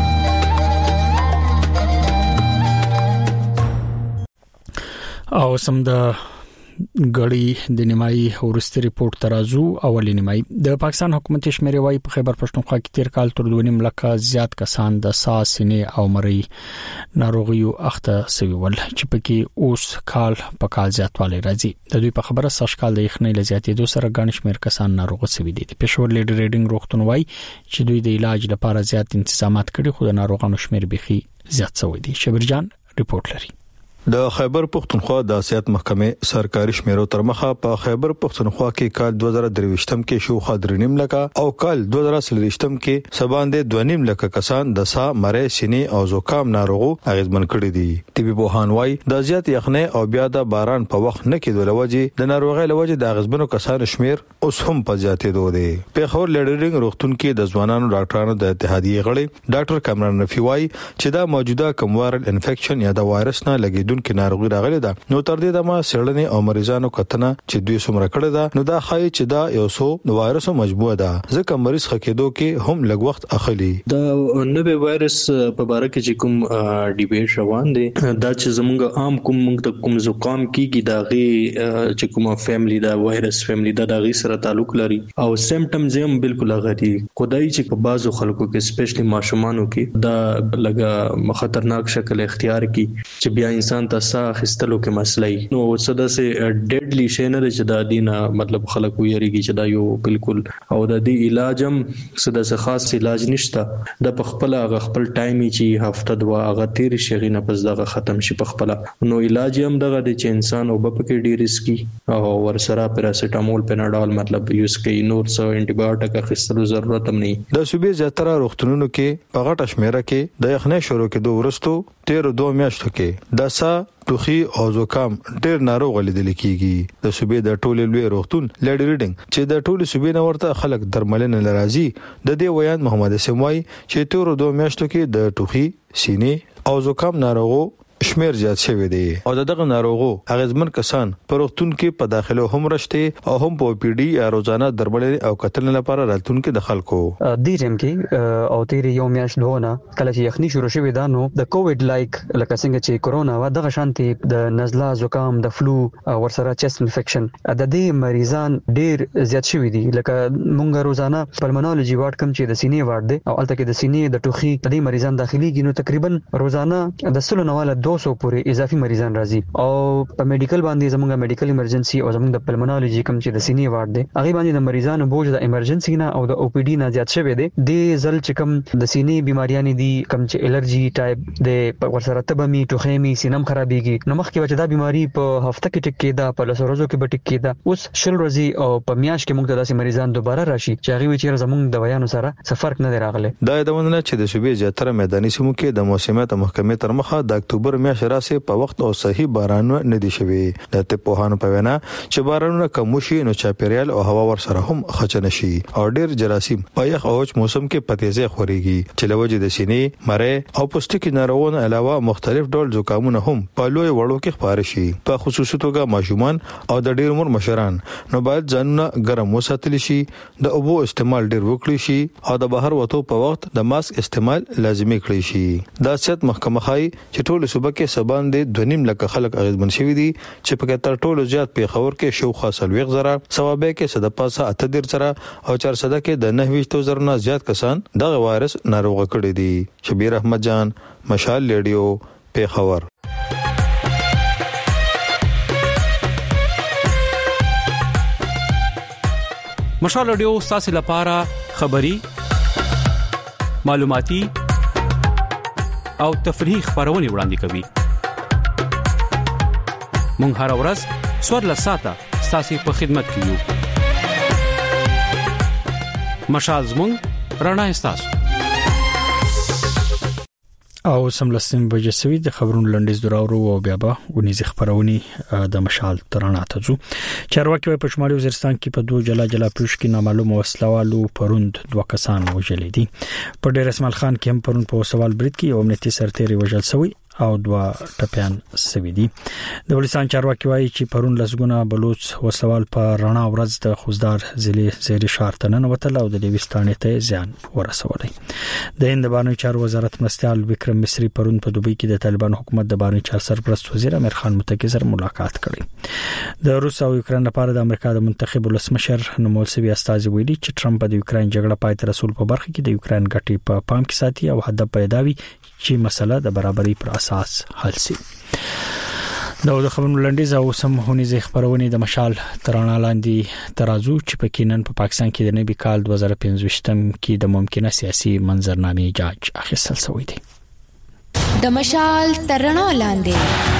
او سم د غړي د نیمایي ورستي ریپورت ترازو اولي نیمایي د پاکستان حکومت شمیرې وايي په خیبر پښتونخوا کې تیر کال تر 2.5 لکه زیات کسان د ساس سینې او مرۍ ناروغیو اخته سوي ول چې پکې اوس کال په کال زیاتوالی راځي. د دوی په خبره سشکال د یخنۍ لزیاتېدو سره ګڼ شمېر کسان ناروغ سوي دي. د پېښور لیډر ریډینګ روغتون وايي چې دوی د علاج لپاره زیات تنظیمات کړي خو د ناروغانو شمېر بيخي زیات شوی دی. شبرجان ریپورت لري. د خیبر پښتونخوا د سیاست محکمې سرکاري شمیرو تر مخه په خیبر پښتونخوا کې کال 2023م کې شو خادرنیم لکه او کال 2023م کې سباندې 2.5 لکه کسان د سا مړې سینې او زکام ناروغو اغیزمن کړي دي. طبي پوهان وايي د زیات یخنۍ او بیا د باران په وخت نه کېدو لوجه د ناروغي لوجه د اغیزمنو کسانو شمیر اوس هم په زیاتېدو دي. په خور لیډرینګ روغتون کې د ځوانانو ډاکټرانو د اتحادیې غړي ډاکټر کامران رفیع وايي چې دا موجوده کوموارل انفیکشن یا د وایرس نه لګیدو کې ناروغي راغلي ده. نو تر دې دمه سړنې او مریضانو کتنه چې دوی سمره کړی ده، نو دا خای چې دا یو سو د وایرس مجموعه ده، ځکه مریض خکېدو کې هم لږ وخت اخلي. دا نوې وایرس په باره کې چې کوم ډیبیټ روان دي، دا چې زموږ عام کوم زکام کیږي دا غي چې کومه فیملی دا وایرس فیملی دا غي سره تعلق لري او سیمټمز هم بالکل غدي. خدای چې په بازو خلکو کې سپیشلی ماشومانو کې دا لګه خطرناک شکل اختیار کی چې بیا انسان ته خستلو کې مسلې نو څه داسې ډیډلی شي نه چې دا دینه مطلب خلک ویریږي چې دا یو بالکل او د دې علاج هم څه داسې خاص علاج نشته. د خپل ټایم چې هفته دوا هغه تیر شي غینه پس دا ختم شي په خپل، نو علاج هم دغه د چې انسان او په کې ډیر رسکي او ورسره پیراسټامول پیناډول مطلب یوز کوي، نور څه انټي بایوټیک اخیستلو ضرورت هم نه. د صوبې زیاتره روغتونونو کې په غټه شمیره کې د یخنۍ شروع کېدو وروسته 13 میاشتو کې د سا ټوخي او زکام ډېر ناروغ لیدل کیږي. د صوبې د ټولې لوی روغتون لیډر ریډینګ چې د ټولې صوبې نه ورته خلک درملنه لرازي، د دې ویان محمد سموي چې 13 میاشتو کې د ټوخي، سینې او زکام ناروغو شمیر زیات شوی دی او دغه ناروغو اغیزمن کسان په روغتون کې په داخله هم رشته او هم په پی ډي یا روزانه درملنه او کتل لپاره راتون کې د خلکو د ټیم کې او تیر یو میاشت دونه کله چې یخني شروع شوه دا نو د کووډ لایک لکه څنګه چې کورونا و دغه شانتي د نزله زکام د فلو ورسره چست انفیکشن د دې مریضان ډیر زیات شوی دي. لکه مونږ روزانه پلمونولوژي وارډ کم چې د سینې وارډ دی او الته کې د سینې د ټوخي د مریضان داخليږي، نو تقریبا روزانه د سلو نواله 200 پورې اضافي مریضان راځي او په میډیکل باندې زموږه میډیکل ایمرجنسي او زموږ د پلمونولوژي کوم چې د سینې وارډ دی هغه باندې د مریضانو بوج د ایمرجنسي نه او د او پی ډي نه زیات شوی دی. د زل چې کوم د سینې بیماریاں دي کوم چې الرجي ټایپ د ورسره تبمي ټوخیمي سینم خرابېږي، نو مخکې چې دا بیماری په هفته کې ټیک کېده په لسورزو کې به ټیک کېده، اوس شل ورځې او په میاشت کې موږ د داسې مریضان دوباره راشي چې هغه وی چې زموږ د ویانو سره څه فرق نه دی راغلی. دا د ونه چې د صوبې زیاتره میداني سیمو کې د موسمیات محکمې تر مخه د اکتوبر نومبر میاشتې راسي په وخت او صحیح باران نه دي شوي. د طبپوهانو په وینا چې بارانونه کم شي نو چاپیریال او هوا ورسره هم خچنه شي او ډیر جراثیم په یخ او موسم کې په تیزی خوريږي چې لوجه د سینې مره او پوستکي ناروغانو علاوه مختلف ډول زکامونه هم په لوی وړو کې خپاره شي. په خصوصي توګه ماشومان او د ډیر عمر مشران نو باید ځانونه ګرم وساتل شي، د اوبو استعمال ډیر وکړي شي او د بهر وته په وخت د ماسک استعمال لازمي کړی شي. د صحت محکمه خای چې ټول صوبه کې سبان دي 2.5 لک خلک اغیزمن شوي دي چې په تر ټولو زیات په خبر کې شو خاصل وغزره ثوابه کې صد پاسه اتدر سره او 400 کې د 9,000 نه زیات کسان د وایرس ناروغ کړي دي. شبیر احمد جان، مشال ریډیو، پیښور. مشال ریډیو تاسو لپاره خبری، معلوماتي او تفریحي خبرونه وړاندې کوي. مونږ هر ورځ سوړ ساته تاسو په خدمت کې یو. مشال زموږ رڼا تاسو او سملستین بجسوي د خبرونو لنډیز دراورو او بیا به ونیز خبرونی د مشال ترانه ته ځو. چارواکي په شمالي وزیرستان کې په 2 جلا پوش کې نامعلوم وسلوالو پروند 2 کسان وژل دي. په ډیر اسماعیل خان کې هم پروند په سوال برید کې یو امنیتي سرتیری وژل شوی او 2 ټپيان سوي دي. د بلوچستان چارواکي وايي چې پرون لسګونه بلوچ وسوال په رڼا ورځ د خوزدار ضلع زیری شهر ته ننوتل او د لیوستانې ته زیان ورسولي. د هند بانوي چارو وزارت مرستيال وکرم مصری پرون په دوبۍ کې د طالبان حکومت د بانوي چارو سرپرست وزیر امیر خان متکی سره ملاقات کړي. د روس او یوکرين لپاره د امریکا د منتخب ولسمشر نوموسوي استاد ویلي چې ټرمپ د یوکرين جګړه پای ته رسول په برخه کې د یوکرين ګټې په پام کې ساتي او هدف پیدا وي چې مسله د برابرۍ پر اساس حل شي. د خبرونو لنډیز او سمهونی زی خبرونه د مشال ترانه لاندې ترازو چې په کینن په پاکستان کې د نوي کال 2015 کې د ممکنه سیاسي منظرنامې جاج اخیستل شوی دی. د مشال ترانه لاندې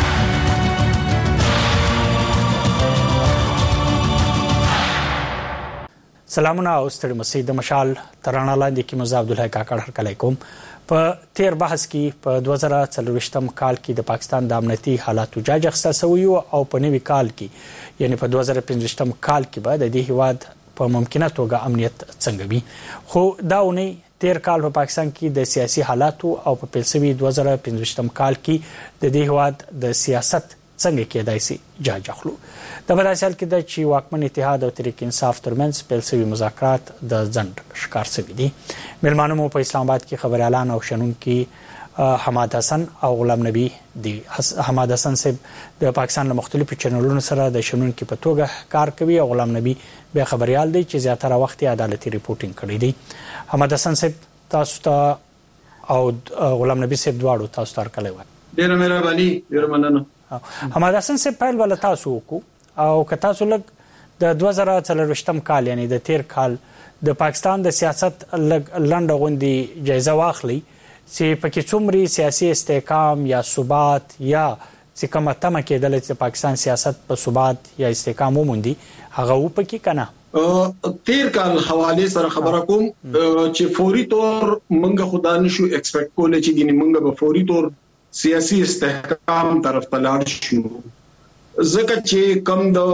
سلامونه او ستړي مسید د مشال ترانه لاندې کې مزه عبدالحی کاکړ هر کله کوم. په تیر بحث کې په 2024 کال کې د پاکستان د امنیتي حالاتو جاج اخیستل شوی او په نوي کال کې یعنی په 2015 کال کې به د دې هیواد په ممکنه توګه امنیت څنګه وي. خو دا ونی تیر کال په پاکستان کې د سیاسي حالاتو او په پیلسوي 2015 کال کې د دې هیواد د سیاست څنګه کېدای شي جاج اخلو. د بداسل کې د چی واکمن اتحاد او تحریک انصاف ترمنځ پیلسوي مذاکرات د ځند ښکار شوي دي. ملمانو مو په اسلام آباد کې خبر اعلان او شنن کې حماد حسن او غلام نبی دي. حماد حسن صاحب د پاکستان له مختلفو چینلونو سره د شنن کې په توګه کار کوي او غلام نبی به خبريال دی چې زیاتره وخت عدالتي ریپورتینګ کړی دی. حماد حسن صاحب تاسو ته او غلام نبی صاحب دواړو تاسو ته کله وای. ډیر مهرباني، ډیر مننه. حماد حسن صاحب په ول تاسو کو او که تاسو لګ د 2024 کال یعنی د تیر کال د پاکستان د سیاست لنډه غوندي جایزه واخلي چې پکې څومره سیاسي استحکام یا ثبات یا چې کومه تمه کېدل چې پاکستان سیاست په ثبات یا استحکام وموندي هغه و پکې کنه. تیر کال حواله سره خبره کوم چې فوري طور منګه خدا نشو ایکسپیکټ کولای چې ګینه منګه په فوري طور سیاسي استحکام طرف ته لاړ شو. ځکه چې کم د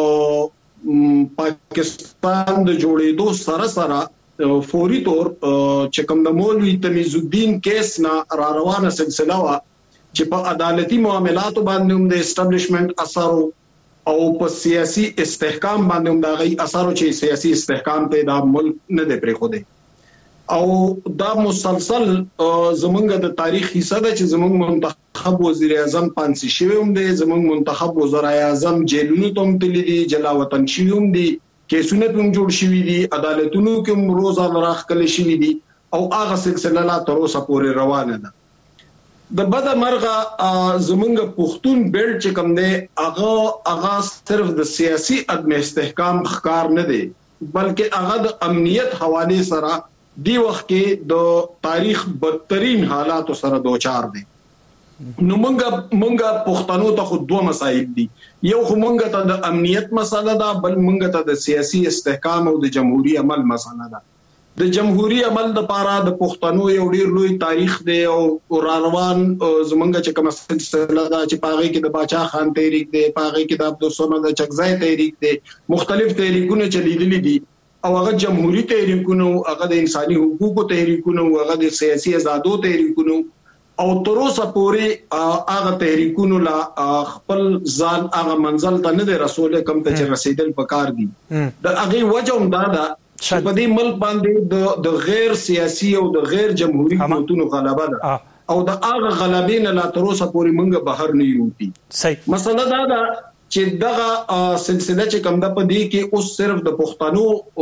پاکستان د جوړېدو سره سره فوري طور چې کم د مولوی تمیز الدین کیس نه را روانه سلسله وا چې په عدالتي معاملاتو باندې هم د اسټابلیشمنت اثر او په سیاسي استحکام باندې هم د غي اثر چې سیاسي استحکام ته د ملک نه دی پرې خو دی او دا مسلسل زمونږ د تاریخ حصہ ده چې زمونږ منتخب وزیر اعظم پانسی شوی هم دی، زمونږ منتخب وزرای اعظم جیلونو ته هم تللی دي، جلا وطن شوی هم دي، کیسونه هم جوړ شوی دي، عدالتونو کې هم روزانه راخلي شوی دي او هغه سلسله لا تر اوسه پورې روانه ده. د بده مرغه زمونږ پښتون بیلټ چې کوم دی هغه صرف د سیاسي عدم استحکام ښکار نه دی بلکې هغه د امنیت حواله سره دی وخت کې د تاریخ بدترین حالات سره دوچار دي. نو مونږه پښتنو ته خو دوه مسایل دي، یو خو مونږه ته د امنیت مسله ده، بل مونږه ته د سیاسي استحکام او د جمهوریت عمل مسله ده. د جمهوریت عمل د پاره د پښتنو یو ډیر لوی تاریخ دی او روان زمونږ چې کوم سلسله دا چې پاغي کې د باچا خان تحریک دی، پاغي کې د عبدالصمد د چکزای تحریک دی، مختلف تحریکونه چلیدلي دي او هغه جمهوریت تحریکونه، هغه د انساني حقوقو تحریکونه، هغه د سیاسي آزادو تحریکونه او تر اوسه پورې هغه تحریکونه لا خپل ځان هغه منزل ته نه دی رسول کوم ته چې رسیدل پکار دي. د هغه وجه هم دا ده چې په دې ملک باندې د غیر سیاسي او د غیر جمهوریت قوتونو غلبه ده او د هغه غلبې نه لا تر اوسه پورې موږ بهر نه یو. مسله دا ده چې دغه سلسله چې کوم ده په دې کې اوس صرف د پښتنو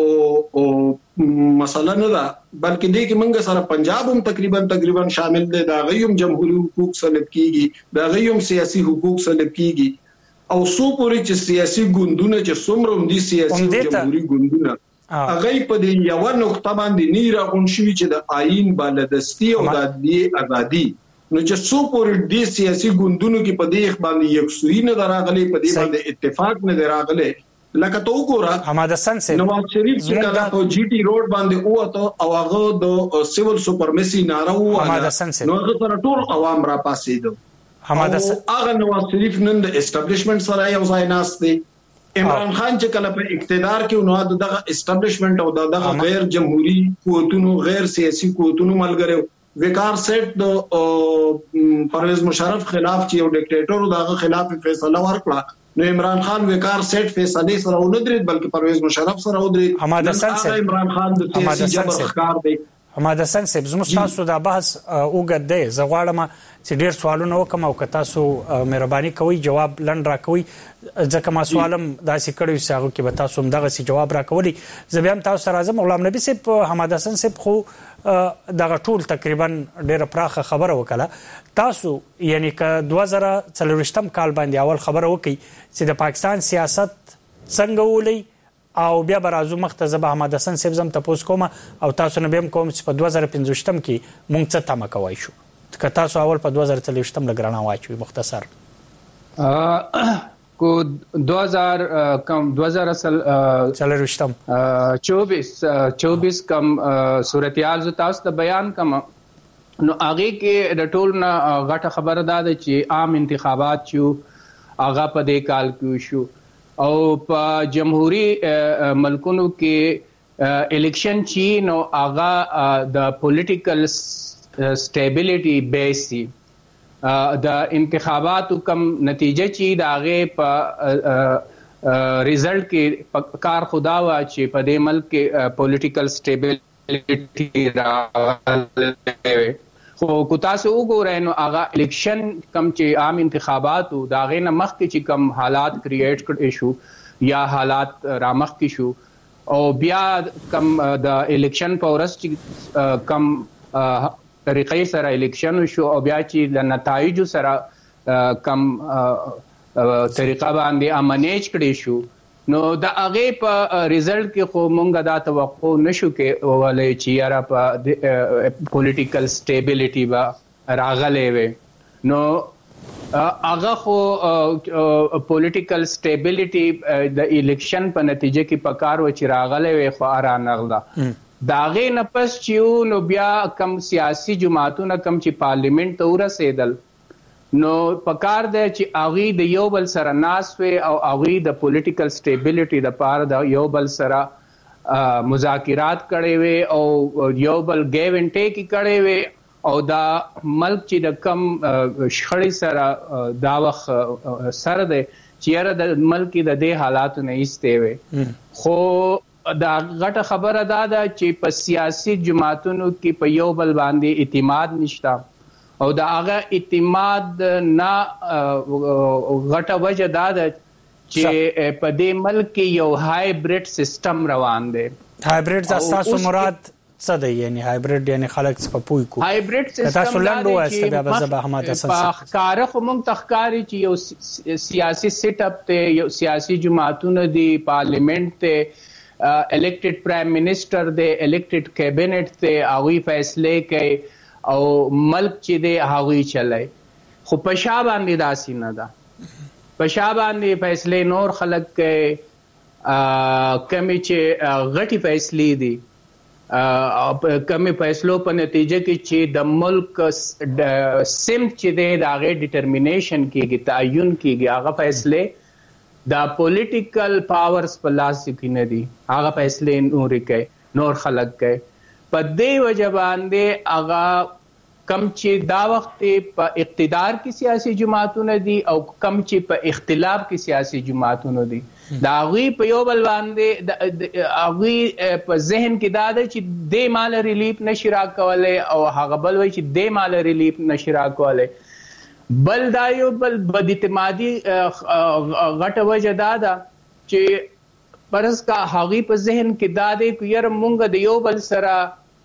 مسله نه ده بلکې دې کې موږ سره پنجاب هم تقریبا شامل دي، دا غيوم جمهوریت حقوق سلب کیږي، دا غيوم سیاسي حقوق سلب کیږي او سو پورې چې سیاسي ګوندونه چې څومره هم دي سیاسي جمهوریت ګوندونه هغه په دې یو نقطه باندې نیره اون شوی چې د آئین بالادستی او د عدالت ازادي نو چې څو پورې د سیاسي ګوندونو کې په دې باندې یکسوئی نه دراغلي، په دې باندې اتفاق نه دراغلي. لکه تو ګوره حماد حسن صاحب نواز شریف چې کله په جی ټي روډ باندې اوته او هغه د سیول سپرمیسی ناره و نو هغه سره ټول عوام را پاسېدو. حماد حسن هغه نواز شریف نن د اسټابلیشمنت سره یو ځای ناست دی. عمران خان چې کله په اقتدار کې نو دغه اسټابلیشمنت او دغه غیر جمهوریت قوتونو غیر سیاسي قوتونو ملګری وقار سیټ د پرویز مشرف خلاف چې یو ډیکټیټر دغه خلاف فیصله ورکړه نو عمران خان وقار سیټ فیصله سره ودرید بلکې پرویز مشرف سره ودرید. حماد حسن صاحب عمران خان د سیاسي جبر ښکار دی. حماد حسن صاحب زموږ تاسو دا بحث وګد دی، زه غواړم چې ډیر سوالونه وکم او که تاسو مهرباني کوئ جواب لنډ راکوئ ځکه ما سوالم داسې کړی چې هغه کې به تاسو هم دغسې جواب راکولی. زه بیا هم تاسو سره راځم. غلام نبي صاحب حماد حسن صاحب خو دغه ټول تقریبا ډیره پراخه خبره وکړه. تاسو یعنی که 2024 کال باندې اول خبره وکړئ چې د پاکستان سیاست څنګه ولي او بیا به راځو مخته زه به حماد حسن صاحب زم تپوس کوم او تاسو نه به هم کوم چې په 2015 کې مونږ څه تمه کوای شو که تاسو اول په 2024 لګرانه واچوي مختصر. کو 2024 کم صورتحال ز تاسو ته بیان کم نو هغه کې د ټول نه غټه خبره ده چې عام انتخابات شو هغه په دې کال کې شو او په جمهوریت ملکونو کې الیکشن چی نو هغه د پولیټیکل سټیبلیټي بیسي د انتخاباتو کم نتیجه چی د هغه په ریزلټ کې کار خدا وا چې په دې ملک کې پولیټیکل سټیبلیټي راغله. خو کو تاسو وګورئ نو هغه الیکشن کم چې عام انتخاباتو د هغه نه مخکې چې کم حالات کریټ کړي شو یا حالات رامخ کې شو او بیا کم د الیکشن په ورځ چې کم طریقې سره الیکشن شو او بیا چې د نتایج سره کم طریقه باندې امنیج کړي شو نو د هغه په ریزلټ کې خو مونږه دا توقع نشو کې ولې چې یاره په پولیټیکل سټیبلیټي با راغلې وي نو هغه خو پولیټیکل سټیبلیټي د الیکشن په نتیجه کې پکار و چې راغلې وي خو ارانغله داغه نه پس چې نو بیا کم سیاسي جماعتونه کم چې پارلیمنت ته ورسېدل نو پکار دی چې هغوی د یو بل سره ناست وي او هغوی د پولیټیکل سټیبلیټي دپاره د یو بل سره مذاکرات کړی وي او یو بل ګیو اینډ ټیک یې کړی وي او دا ملک چې د کم شخړې سره دا وخت سره دی چې یاره د ملک د دې حالاتو نه ایستې وي خو دا غټه خبره دا ده چې په سیاسي جماعتونو کې په یو بل باندې اعتماد نشته او دا هغه اعتماد نه غټه وجه دا ده چې په دې ملک کې یو هایبریډ سیستم روان دی. هایبریډ تاسو مراد څه دی؟ یعنی هایبریډ یعنی خلک څه پوي کو هایبریډ سیستم تاسو لاندو واسه بیا به زه احمد حسن په کار خو مونږ تخکاری چې یو سیاسي سیټ اپ ته یو سیاسي جماعتونه دی پارلیمنت ته elected prime minister دی elected cabinet ته هغوی فیصله کوي او ملک چې دی هغوی چلای خو په شا باندې داسې نه ده په شا باندې فیصلې نور خلک کوي کمی چې غټي فیصلې دي کمی فیصلو په نتیجه کې چې د ملک سمت چې دی د هغې ډیټرمینیشن کېږي، تعین کېږي، هغه فیصلې د پولیټیکل پاورز په لاس کې نه دي، هغه فیصلې نورې کوي، نور خلک کوي. په دې وجه باندې هغه کم چې دا وخت په اقتدار کې سیاسي جماعتونه دي او کم چې په اختلاف کې سیاسي جماعتونه دي، دا هغوی په یو بل باندې هغوی په ذهن کې دا ده چې دې مال ریلیف نشي راکولی او هغه بل وایي چې دې مال ریلیف نشي راکولی. بل دا یو بل بد اعتمادي غټه وجه دا ده چې فرض کا هغوی په ذهن کې دا دی که یاره مونږ د یو بل سره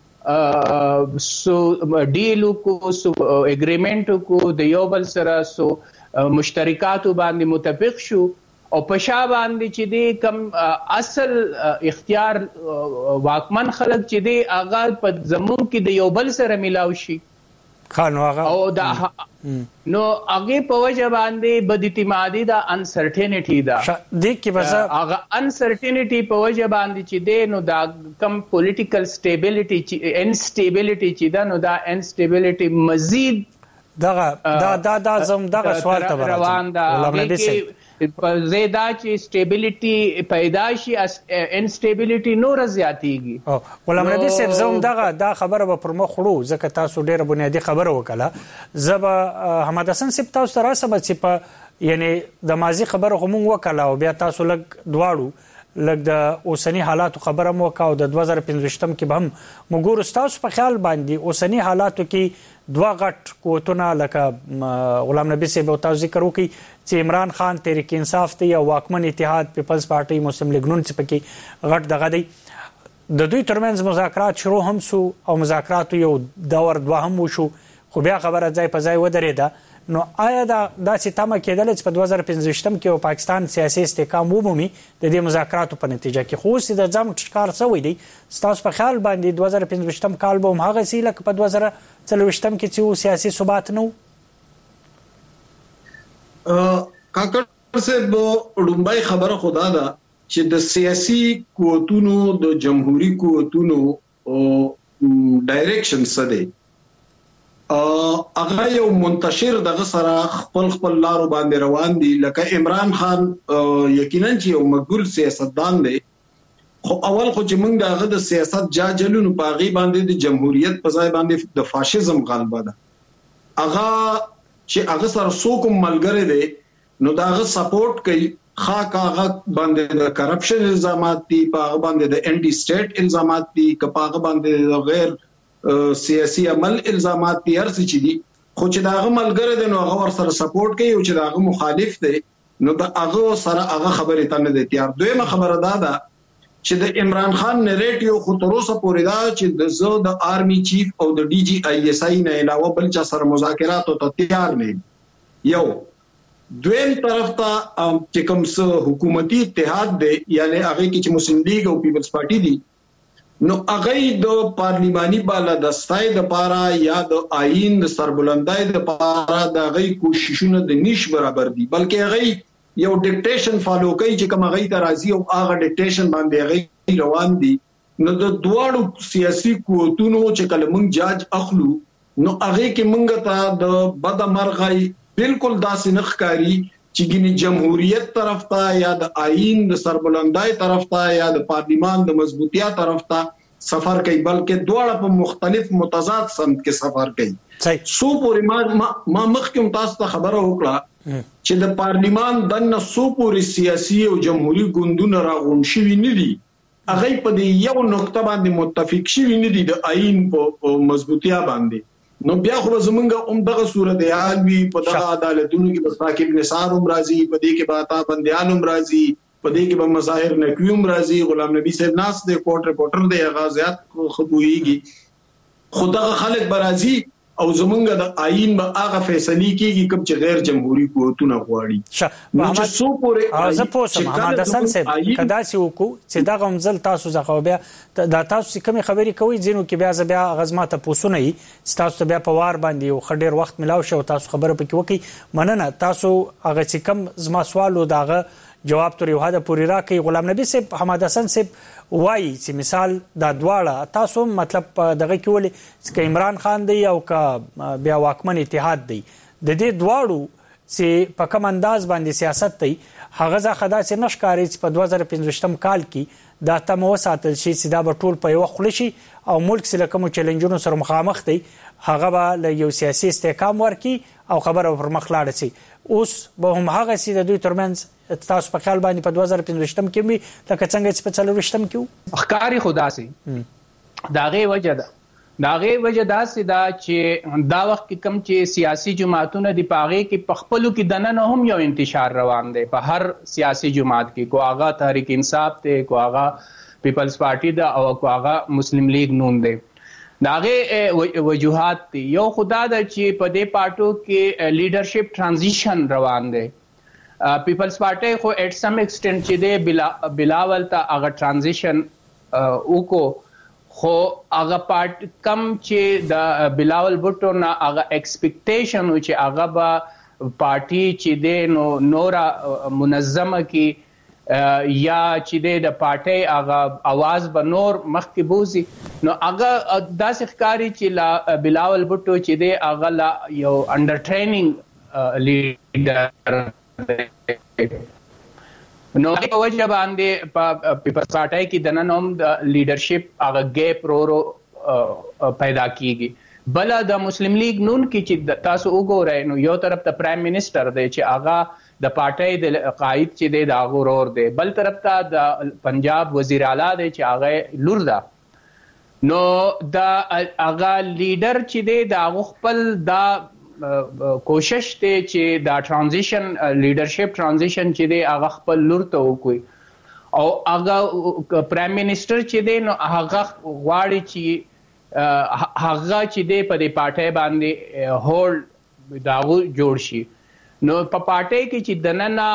سو ډیل وکړو، سو اګریمنټ وکړو، د یو بل سره سو مشترکاتو باندې متفق شو او په شا باندې چې دی کم اصل اختیار واکمن خلک چې دی هغه په زمون کې د یو بل سره ملاو شي نو هغه په وجه باندې بد اعتمادي دا انسرټینټي دا هغه انسرټینټي په وجه باندې چې دی نو دا کم پولیټیکل سټیبিলিټي چې انسټیبিলিټي چې دا نو دا انسټیبিলিټي مزید دغه زم دغه سوال ته روان ده په زیاده چې سټیبিলিټي پیدا شي انسټیبিলিټي نور زیاتېږي. غلام نبی صاحب زوم دا خبره به پر مخ وړو ځکه تاسو ډیره بنیادی خبره وکړه. زه به حماد حسن صاحب تاسو ته راسم چې په یعنی د ماضي خبره خو مونږ وکړه او بیا تاسو لږ دواړو لږ د اوسني حالاتو خبره مو وکړه او د 2015 کې به هم موږ ګورو. ستاسو په خیال باندې اوسني حالاتو کې دوه غټ قوتونه لکه غلام نبی صاحب او تاسو ذکر وکړي چې عمران خان تحریک انصاف دی او واکمن اتحاد پیپلز پارټي مسلم لیگ نون چې پکې غټ دغه دی، د دوی ترمنځ مذاکرات شروع هم سو او مذاکراتو یو دور دوهم وشو خو بیا خبره ځای په ځای ودرېده. نو آیا دا چې تمه کېدله چې په 2015 کې پاکستان سیاسي استحکام ومومي د دې مذاکراتو په نتیجه کې، خو اوس د ځم ښکار شوی دی، ستاسو په خیال باندې 2015 کال به هم هغسې لکه په 2024 کې چې سیاسي ثبات نه و؟ کاکړ صاحب لومبای خبره خدا ده چې د سیاسي قوتونو د جمهوریت قوتونو ډایریکشن څه دی، هغه یو منتشر دغه سره خپل لارو باندې روان دي. لکه عمران خان یقینا چې یو مقبول سیاستدان دی، خو اول خو چې موږ دغه د سیاست جاجلونو په هغې باندې د جمهوریت په ځای باندې د فاشیزم غالبه ده. هغه چې هغه سره څوک ملګری دی نو دا هغه سپورټ کوي، خاک هغه باندې د کرپشن الزامات دي، په هغه باندې د انټي سټیټ الزامات دي، که په هغه باندې د غیر سیاسي عمل الزامات دي، هر څه چې دي. خو چې دا هغه ملګری دی نو هغه ورسره سپورټ کوي او چې دا هغه مخالف دی نو د هغه سره هغه خبرې ته نه دی تیار. دویمه خبره دا ده چې د عمران خان نریټیو خو تر اوسه پورې دا چې زه د آرمي چیف او د ډي جي آی اس آی نه علاوه بل چا سره مذاکراتو ته تیار نه یو. دویم طرف ته چې کوم څه حکومتي اتحاد دی یعنی هغه کې چې مسلم لیگ او پیپلز پارټي دي نو هغه د پارلیماني بالادستای د پاره یا د آئین د سربلندۍ د پاره د غي کوششونه د نش برابر دي، بلکې هغه یو ډیکټیشن فالو کوي چې کوم هغه ته راضي او هغه ډیکټیشن باندې هغه روان دي. نو د دواړو سیاسي قوتونو چې کله موږ جاج اخلو نو هغه کې موږ ته د بد مرغۍ بالکل داسې نه ښکاري چې ګینه جمهوریت طرف ته یا د آئین د سربلندۍ طرف ته یا د پارلیمان د مضبوطیا طرف ته سفر کوي، بلکې دواړه په مختلف متضاد سمت کې سفر کوي. سو پورې ما مخکې تاسو ته خبره وکړه چې د پارلیمان دنه سو پورې سیاسي او جمهوریت ګوندونه راغون شوي نه دي، هغه په دې یو نقطه باندې متفق شوي نه دي د آئین په مضبوطیا باندې. نو بیا خو زمونږ دغه صورتحال وي، په دغه عدالتونو کې به ثاقب نثار هم راځي، په دې کې به عطا بندیان هم راځي، په دې کې به مظاهر نقوي هم راځي. غلام نبی صاحب ناس دی کوټ ریپورټر دی هغه زیات خبرېږي، خو دغه خلک به راځي او زمونږ د آئین به هغه فیصلې کېږي کوم چې غیر جمهوري قوتونه غواړي. نو چې څو پورې زه پوه شم محمد حسن صاحب که داسې وکړو چې دغه مزل تاسو څخه بیا دا تاسو چې کومې خبرې کوئ ځینو کې بیا زه بیا هغه زما تپوسونه یي چې تاسو ته بیا په وار باندې یو ښه ډېر وخت میلاو شي او تاسو خبره پکې وکړئ. مننه. تاسو هغه چې کوم زما سوال و د هغه جواب تر یو حد پورې راکړي. غلام نبی صاحب حماد حسن صاحب وایي چې مثال دا دواړه تاسو مطلب دغه کې ولې چې عمران خان دی او که بیا واکمن اتحاد دی د دې دواړو چې په کوم انداز باندې سیاست دی هغه ځکه دا چې نشکاري چې په 2015 کال کې دا تمو ساتل شي چې دا به ټول په یو خل شي او ملک سره کوم چیلنجونو سره مخامخ دی هغه به له یو سیاسي استحکام ورکي او خبره پر مخ لاړ شي. اوس به هم هغه سي د دوی ترمنځ تاسو په خیال باندې په 2015 کې وي لکه څنګه چې په 2024 کې وو اخکاری خدا سي داغه وجه ده داسې دا چې دا وخت کې کم چې سیاسي جماعتونه دی پاغه کې پخپلو کې دنه هم یو انتشار روان دی په هر سیاسي جماعت کې کو آغا تحریک انصاف ته کو آغا پیپلز پارټي دا او کو آغا مسلم لیگ نون دی داغه وجوهات دی. یو خدا دا چې په دې پارټو کې لیډرشپ ټرانزیشن روان دی. پیپلز پارټي خو اټ سم ایکسټنټ چې دی بلاول ته هغه ټرانزیشن وکړو خو هغه پارت کم چې د بلاول بوټو نه هغه ایکسپیکټیشن و چې هغه به پارټي چې د نورا منظمه کې یا چې د پارټي هغه आवाज به نور مخکې بوزي نو هغه داسې ښکاری چې بلاول بوټو چې د هغه یو انډر ټریننګ لیډر نو په وجه باندې په پیپلز پارټي کې د نن هم د لیډرشپ هغه ګیپ رو پیدا کیږي. بل د مسلم لیگ نون کې چې تاسو وګورئ نو یو طرف ته پرایم منسٹر دی چې هغه د پارټي د قائد چې دی دا غرور دی بل طرف ته د پنجاب وزیر اعلی دی چې هغه لور ده نو د هغه لیډر چې دی دا خپل دا کوشش ته چې دا ټرانزیشن لیډرشپ ټرانزیشن چې دی هغه خپل لور ته وکوي او هغه پرایم منسٹر چې دی نو هغه غواړي چې هغه چې دی په دې پارټي باندې هولډ داغو جوړ شي. نو په پارټي کې چې دننه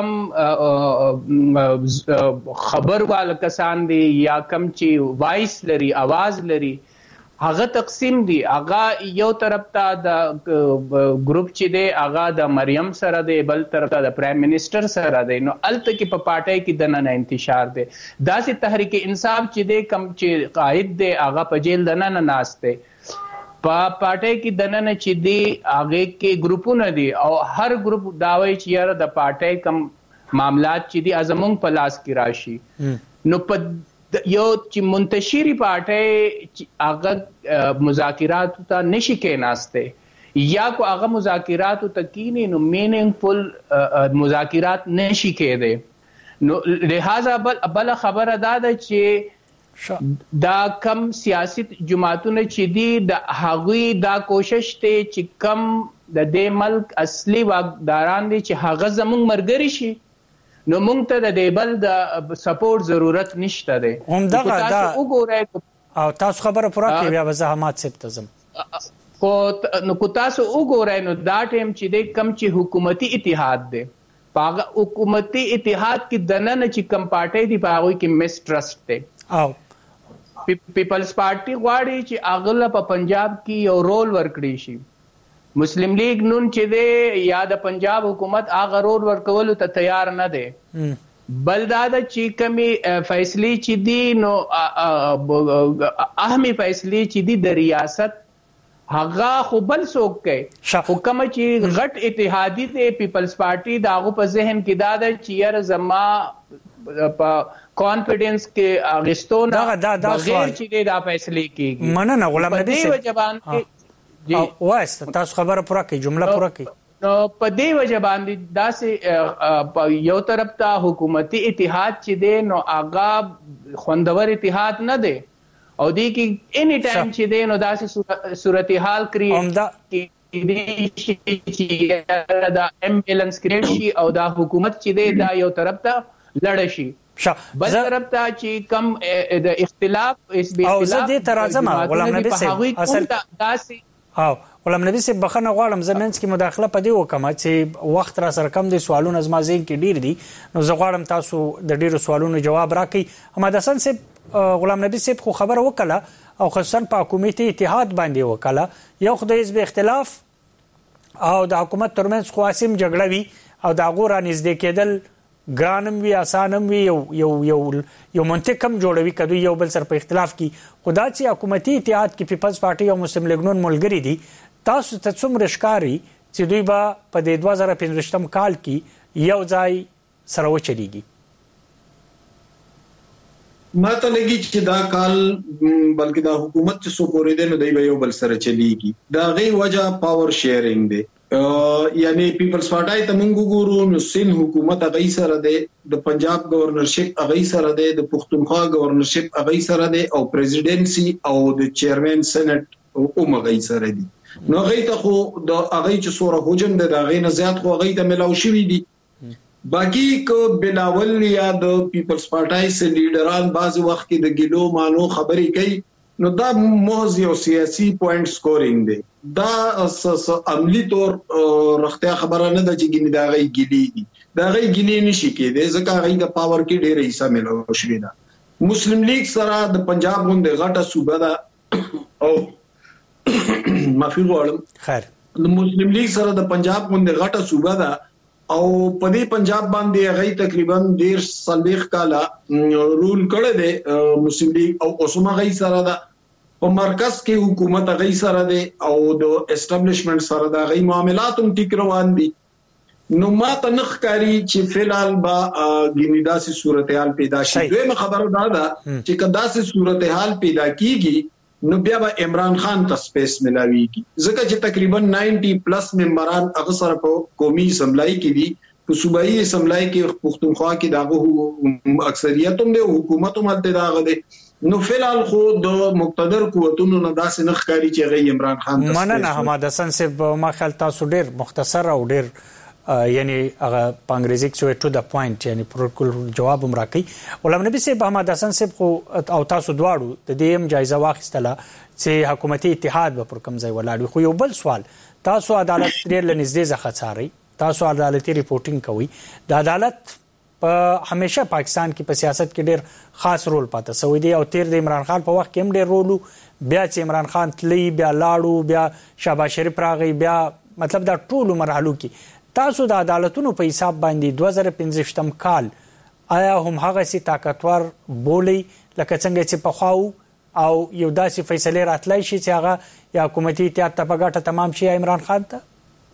کم خبر وال کسان دي یا کم چې وایس لري आवाज لري هغه تقسیم دي. هغه یو طرف ته د ګروپ چې دی هغه د مریم سره دی بل طرف ته د پرایم منسٹر سره دی نو الته کې په پارټي کې د نن انتشار دی. داسې تحریک انصاف چې دی کم چې قائد دی هغه په جیل د نن ناشته په پارټي کې د نن چې دی هغه کې ګروپونه دي او هر ګروپ داوي چې یاره د پارټي کم معاملات چې دی ازمون په لاس کې راشي نو په یو چې منتشری پارټي هغه مذاکرات ته نشي کېناسته یا کو هغه مذاکرات ته کینې نو مینینګفل مذاکرات نشي کېده نو لہذا بل خبره ده چې دا کم سیاست جماعتونه چې دی د هغوی دا کوشش ته چې کم د دې ملک اصلي واکداران دي چې هغه زموږ مرګري شي نو مونږ ته د دیبل د سپورټ ضرورت نشته دی. همدغه دا وګورئ او تاسو خبره پوره کړئ بیا به زحمت سپ تزم کو تاسو وګورئ نو دا ټیم چې د کم چې حکومتي اتحاد دی پاغه حکومتي اتحاد کې دنه چې کم پارټي دی پاغه کې مسټرست دی او پیپلز پارټي غواړي چې اغله په پنجاب کې یو رول ورکړي شي. مسلم لیگ نون چې دی یا د پنجاب حکومت هغه رول ورکول ته تیار نه دی بل دا چې کمی فیصله چې دی نو اهمي فیصله چې دی د ریاست هغه خو بل څوک کوي حکم چې غټ اتحادی دی پیپلز پارټي داغه په ذهن کې دا د چیر زما په کانفیډنس کې اغستون بغیر چې دا فیصله کیږي مننه غلام نبی صاحب جوان کې او وایست تاسو خبره پوره کړئ جمله پوره کړئ نو په دې وجه باندې داسې یو طرف ته حکومتي اتحاد چې دی نو آغا خوندور اتحاد نه دی او دې کې اني ټایم چې دی نو داسې صورتحال چې دا امبیلنس کریټ شي او دا حکومت چې دی دا یو طرف ته لړ شي بل طرف ته چې کم د اختلاف او زه دې ترازم غلام نبی صاحب اصل داسې او غلام نبی صاحب بخنه غواړم زمونږ کې مداخله پدې وکم چې وخت را سره کم دي سوالونه زما ذهن کې ډیر دي نو زه غواړم تاسو د ډیرو سوالونو جواب راکړئ. حماد حسن صاحب غلام نبی صاحب خو خبره وکړه او خصوصا په حکومتي اتحاد باندې وکړه یو خدای حزب اختلاف او د حکومت ترمنځ خاصم جګړه وی او دا غوړه نږدې کېدل ګرانم وي اسانم وي یو منطق هم جوړوي کدو یو بل سره په اختلاف کې خدا چې حکومتي اتحاد کې پیپلز پارټي او مسلم لیگ نون ملګری دي تاسو ته څومره ښکاري چې دوی به په 2015 کال کې یو ځای سره وچلیږي؟ ما ته لګي چې دا کال بلکې دا حکومت چې سو پورې دی نو دی به یو بل سره چلیږي. دا غي وجہ پاور شیرینګ دی، یعنی پیپلز پارټي ته موږ ګورو نو سین حکومت هغه سره دی، د پنجاب گورنرشپ هغه سره دی، د پښتونخوا گورنرشپ هغه سره دی، او پریزیډنسي او د چیرمن سېنات او هغه سره دی. نو هغه ته خو د هغه چې سوره حجم دی دا غي نه زیات خو هغه ته ملاو شوی دی. باقی کو بلاول یا د پیپلز پارټي سه لیډران بعض وخت کې د ګلو مانو خبرې کوي نو دا موز یو سیاسي پوینټ سکورینګ دی. دا عملی طور رښتیا خبره نه ده چې ګینه دا غي ګلی دي، دا غي ګلی نشي کېدی ځکه غي د پاور کې ډېر حصہ ملو شوی دا. مسلم لیگ سره د پنجاب غونډه غټه صوبه ده او معافي غواړم خیر د مسلم لیگ سره د پنجاب غونډه غټه صوبه ده او په دې پنجاب باندې هغه تقریبا 1.5 کاله رول کړی دی مسلم لیگ او اوسمه غي سره ده په مرکز کې حکومت هغه سره ده او د اسټابلیشمنت سره ده غي معاملات هم ټیک روان دي. نو ما ته نخکاری چې فلال با ګینیداسي صورتحال پیدا شي. دویمه خبره دا ده چې کداسي صورتحال پیدا کیږي نو بیا به عمران خان ته سپیس ملاويږي ځکه چې تقریبا 90+ ممبران هغه سره په قومي اسمبلی کې دي، په صوبایي اسمبلی کې پښتونخوا کې دغه اکثریت هم دی، حکومت هم دغه دی. نو فلال خو د مقتدر قوتونو نه داسې نه ښکاري چې غي عمران خان ته مننه. حماد حسن صاحب ما خیال تاسو ډیر مختصر او ډیر یعنی هغه په انګریزي کې ټو د پوینټ یعنی پروتوکول جواب هم راکړي. ولهم نبی صاحب محمد حسن صاحب خو او تاسو دواړو د دې هم جایزه واخیستله چې حکومتي اتحاد به پر کوم ځای ولاړ وي. خو یو بل سوال، تاسو عدالت ډېر له نږدې څخه څارئ، تاسو عدالتي ریپورټینګ کوئ، د عدالت په همیشه پاکستان کې په سیاست کې ډېر خاص رول پاتې شوی دی او تیر د عمران خان په وخت کې هم ډېر رول، بیا چې عمران خان تلی بیا لاړو بیا شهباز شریف راغی، بیا مطلب دا ټولو مرحلو کې تاسو د عدالتونو په حساب باندې 2015 کال آیا هم هغه سي طاقتور بولی لکه څنګه چې پخواو او یو داسې فیصله راتلای شي چې هغه یا حکومتي اتحاد ته په ګټه تمام شي عمران خان ته؟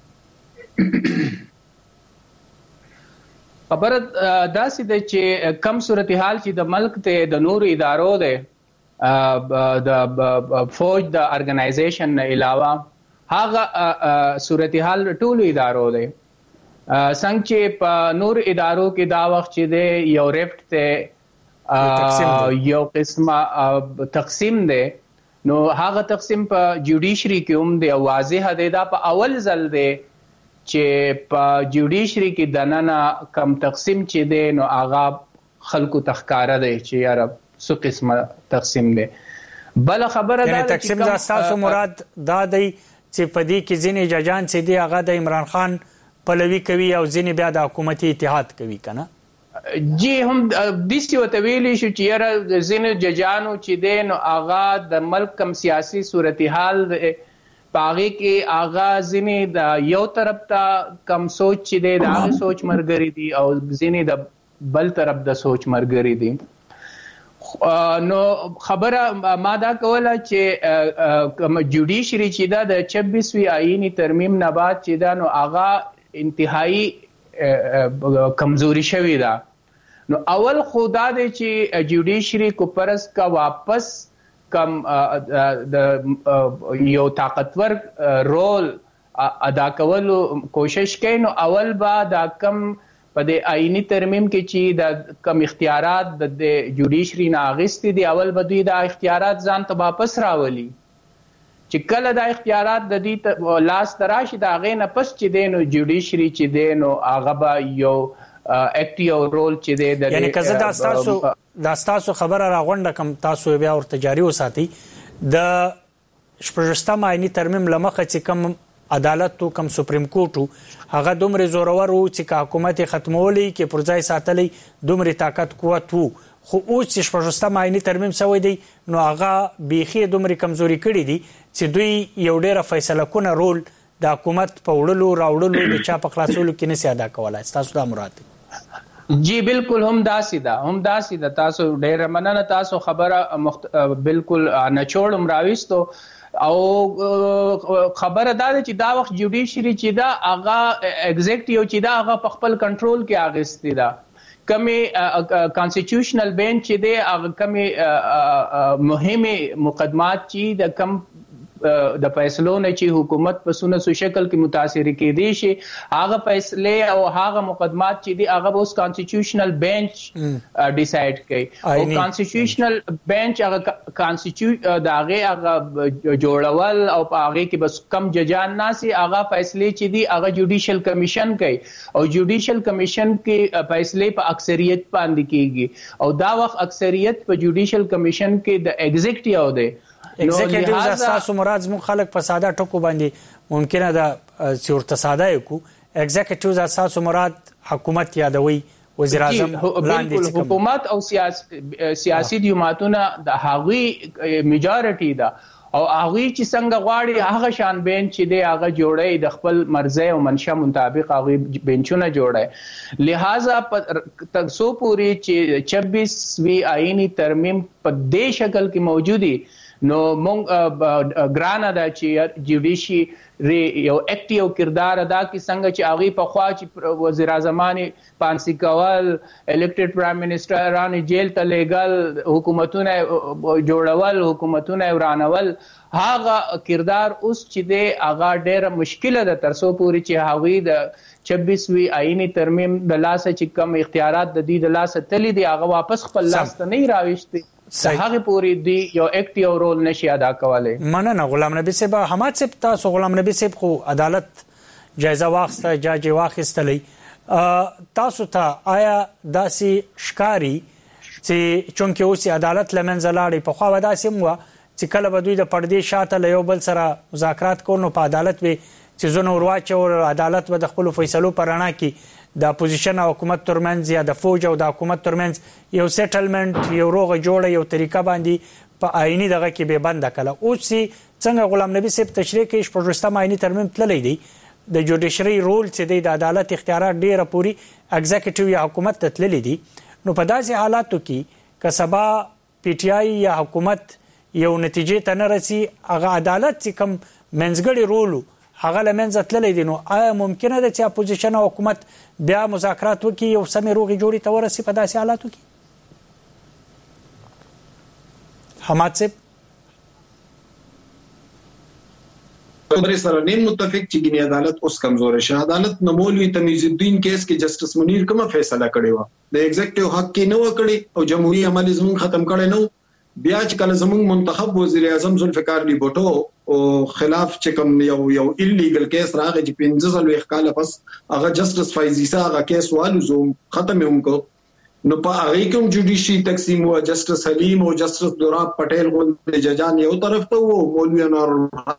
خبره داسې ده چې کم صورتحال چې د ملک ته د نور ادارو ده د فوج د ارګنایزیشن نه علاوه هغه صورتحال ټولو ادارو ده. څنګه چې په نور ادارو کې دا وخت چې دی یو ریفت ته یو قسمه تقسیم دی، نو هغه تقسیم په جوډیشري کې هم دی واضح دی. دا په اول ځل دی چې په جوډیشري کې دننه کم تقسیم چې دی نو هغه خلکو تخکاره دی چې یاره څه قسمه تقسیم دی. بل خبره دا تقسیم دا تاسو مراد دا دی چې په دې کې ځینې ججان چې دی هغه د عمران خان پلوي کوي او ځینې بیا د حکومتي اتحاد کوي کنه؟ جی هم داسې ورته ویلی شو چې یاره ځینې ججانو چې دی نو هغه د ملک کم سیاسي صورتحال په هغې کې هغه ځینې د یو طرف ته کم سوچ چې دی د هغې سوچ ملګري دي او ځینې د بل طرف د سوچ ملګري دي. نو خبره ما دا کوله چې جوډیشري چې دا د 26وي آئینی ترمیم نه بعد چې دا نو هغه انتهایی کمزوري شوی ده. نو اول خدا دی چې جوډیشري کو پرس کا واپس کم د یو طاقتور رول ادا کولو کوشش کوي، نو اول با دا کم په د آئینی ترمیم کې چې د کم اختیارات د جوډیشري نه اخیستي دي اول به دوی دا اختیارات ځان ته واپس راولي چې کله دا اختیارات د دې لاس ته راشي د هغې نه پس چې دی نو جوډیشري چې دی نو هغه به یو اکټیو رول چې دی د یعنی که زه دا ستاسو خبره راغونډه کم تاسو بیا ورته جاري وساتئ د 16 آئیني ترمیم له مخه چې کم عدالت تو کم سپریم کورټ هغه دومره زورور و چې که حکومت ختمولی کې پر ځای ساتلی دومره طاقت قوت وو، خو اوس چې 16 آئیني ترمیم شوی دی نو هغه بیخي دومره کمزوري کړي دي چې دوی یو ډېره فیصله کونه رول د حکومت په وړلو راوړلو د چا په خلاصولو کې نشي ادا کولای. ستاسو دا مراد دی؟ جی بالکل هم داسې ده تاسو ډېر مننه تاسو خبره بالکل نچوړ مراويستو او خبره دا ده چې دا وخت جوډیشري چې دا هغه ایگزیکټیو چې دا هغه په خپل کنټرول کې اغستې ده کمی کانسټیټیوشنل بینچ چې دی هغه کمی مهمه مقدمات چې د کم د فیصلو نه چې حکومت په سونسو شکل کې متاثر کېدي شي هغه فیصله او هغه مقدمات چې دی هغه اوس کانسټیټیوشنل بینچ ډیسایډ کوي او کانسټیټیوشنل بینچ هغه هغه جوړول او هغه کې بس کم ججان ناسي هغه فیصله چې دی هغه جوډیشل کمیشن کوي او جوډیشل کمیشن کې فیصله په اکثریت باندې کیږي او دا وخت اکثریت په جوډیشل کمیشن کې د ایگزیکټیو دی ایگزیکټیو اساسو مراد زموږ خلک په ساده ټکو باندې ممکنه ده چې ورته ساده کو ایگزیکټیو اساسو مراد حکومت یادوي وزیر اعظم لاندې حکومت او سیاسي جماعتونه د هغوی میجارټي ده او هغه چې څنګه غواړي هغه شان بینچ چې دی هغه جوړي د خپل مرزه او منشا مطابق هغه بینچونه جوړي لہذا تک سو پوری چې 26 وی آئینی ترمیم په دې شکل کې موجودي نو مونږ ګرانه دا چې جوډیشي یو اکټیو کردار ادا کی څنګه چې هغه په خوا چې وزیر اعظمانی پانسی کول الیکټډ پرایم منسٹر رانی جیل ته لیګل حکومتونه جوړول حکومتونه ورانول هغه کردار اوس چې دی هغه ډېر مشکله ده ترڅو پوری چې هغه د 26 وی آئینی ترمیم د لاسه چې کم اختیارات د دې د لاسه تللی دی هغه واپس خپل لاس ته نه راوښتي هغه پوری دی یو اکټیو رول نشي ادا کولای مننه غلام نبی صاحب حماد صاحب تاسو غلام نبی صاحب خو عدالت جایزه واخسته جاج واخستلې تاسو ته آیا داسي شکاري چې چونکه اوس عدالت لمنځه لاړې په خو وداسي مو چې کله به دوی د پردې شاته له یو بل سره مذاکرات کوو په عدالت به چې زونه ورواچ او عدالت به د خپل فیصلو پرانا کې د اپوزیشن او حکومت ترمنځ یا د فوج او د حکومت ترمنځ یو سیټلمنت یو روغه جوړه یو طریقه باندې په آئینی دغه کې به بند کړه او چې څنګه غلام نبی صاحب تشریح کوي په رستم آئینی ترمیم تللی دی د جوډیشري رول چې د عدالت اختیارات ډیره پوری ایگزیکټیو یا حکومت ته تللی دي نو په داسې حالاتو کې کسبا پی ټی آی یا حکومت یو نتیجې ته نه رسي هغه عدالت چې کوم منځګړی رول هغه لمنځه تللی دی نو آیا ممکنه ده چې اپوزیشن او حکومت بیا مذاکرات وکړي یو سمې روغې جوړې ته ورسي په داسې حالاتو کې حماد صاحب خبرې سره نیم متفق چې ګینه عدالت اوس کمزور شي عدالت نو مولوی تمیز الدین کیس کې جسټس منیر کومه فیصله کړې و د ایگزیکټیو حق کې نه وکړي او جمهوریت عمل زمون ختم کړي نو بیا چې کله زمون منتخب وزیر اعظم ذوالفقار علی بوټو او خلاف چې کوم یو ایلیګل کیس راغی چې 15 کال پس هغه جسټس فایزیسا هغه کیس والو زوم ختم هم کو نو په هغه کوم جوډیشي تقسیم او جسټس حلیم او جسټس دوراب پټیل غو د ججان یو طرف ته وو مولوی انور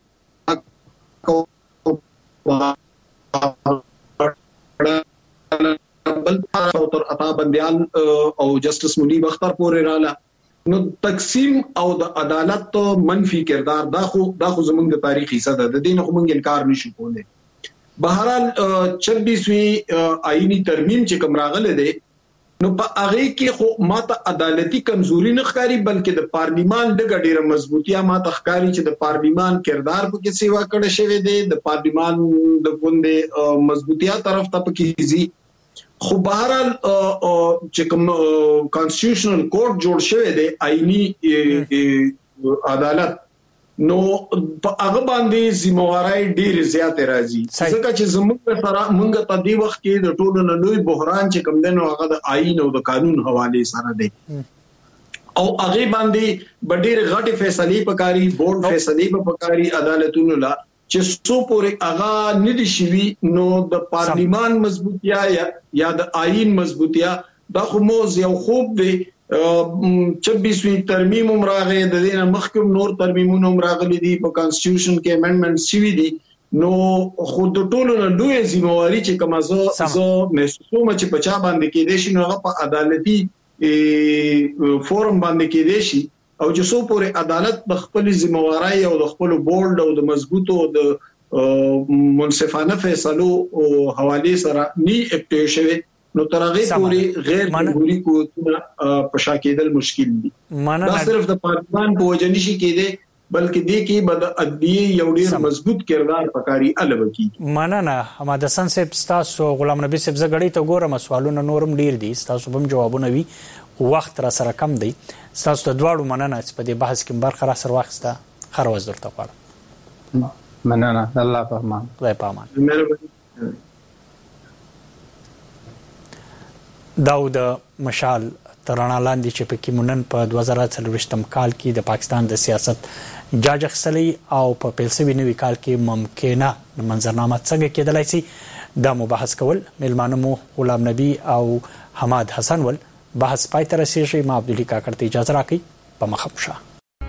بل تر عطا بندیال او جسټس منیب اختر پورې رااله نو تقسیم او د عدالت منفي کردار دا خو زمونږ د تاریخ حصہ ده د دین خو مونږ انکار نشو کولای بهرحال 26وی آئینی ترمیم چې کوم راغله ده نو په هغه کې خو ماته عدالتي کمزوري نه ښکاری بلکې د پارلیمان د ډیره مضبوطیا ماته ښکاری چې د پارلیمان کردار په کې سیوا کړی شوی دی د پارلیمان د ګوندې مضبوطیا طرف ته پکې زی خو بهرحال چې کوم کانسټیټیوشنل کورټ جوړ شوی دی آئینی عدالت نو په هغه باندې ذمہواری ډیر زیات راځي ځکه چې زموږ سره موږ په دې وخت کې د ټولو نه لوی بحران چې کوم دی نو هغه د آئین او د قانون حواله سره دی او هغه باندې ډیر غټي فیصلې پکاري بورډ فیصلې پکاري عدالتونو لا چې سو پورې هغه ندي شوي نو د پارلیمان مضبوطیا یا د آئین مضبوطیا دا خو موز یو خوب دی 26وی ترمیم راغی د دې مخکوم نور ترمیمونه راغلي دي په کانسټیټیوشن کې امندمنټ شوي دي نو خود ټولو نه لوی ذمہواری چې کومه زه محسوسوم چې په چا باندې کې دي شي نو هغه په عدالتي فورم باندې کې دي شي او چې سو پورې عدالت د خپل ذمہواری او د خپل بورډ او د مضبوطو د منصفانه فیصلو او حواله سره نی اکټیو شوی نو ترغه پوری غیر جمهوریت قوتونه پشا کېدل مشکل دي. دا صرف د پاکستان په وجه نشي کېده بلکې دې کې بد ادبی یو ډیر مضبوط کردار پکاري الوه کی. مننه حماد حسن صاحب تاسو غلام نبی صاحب زګړی ته ګورم سوالونه نورم ډیر دي تاسو هم جوابونه وی وخت را سره کم دی تاسو ته دواړو مننه چې په دې بحث کې برخه را سره واخسته خیر وز درته غواړم. مننه الله په امان. خدای په امان. داود مشال ترانه لاندې چې پکې مونن په 2023م کال کې د پاکستان د سیاست جاج خسلی او په پیلسوي نوي کال کې ممکنه منظرنامه څنګه کېدلای شي دا مباحث کول ملمانو مو غلام نبی او حماد حسن ول بحث پای ته رسیږي. ما عبدالله کاکړ ته اجازه راکړئ په مخه شه.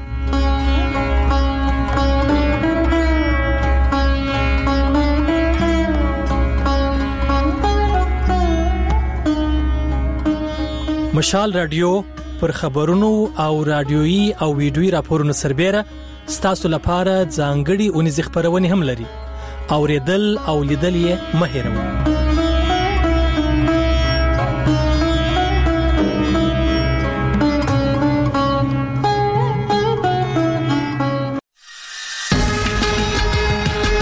مشال رادیو پر خبرونو او رادیويي او ویډیويي راپورونو سربېره ستاسو لپاره ځانګړي اونیز خبرونه هم لري. اوریدل او لیدل یې مه هېروئ.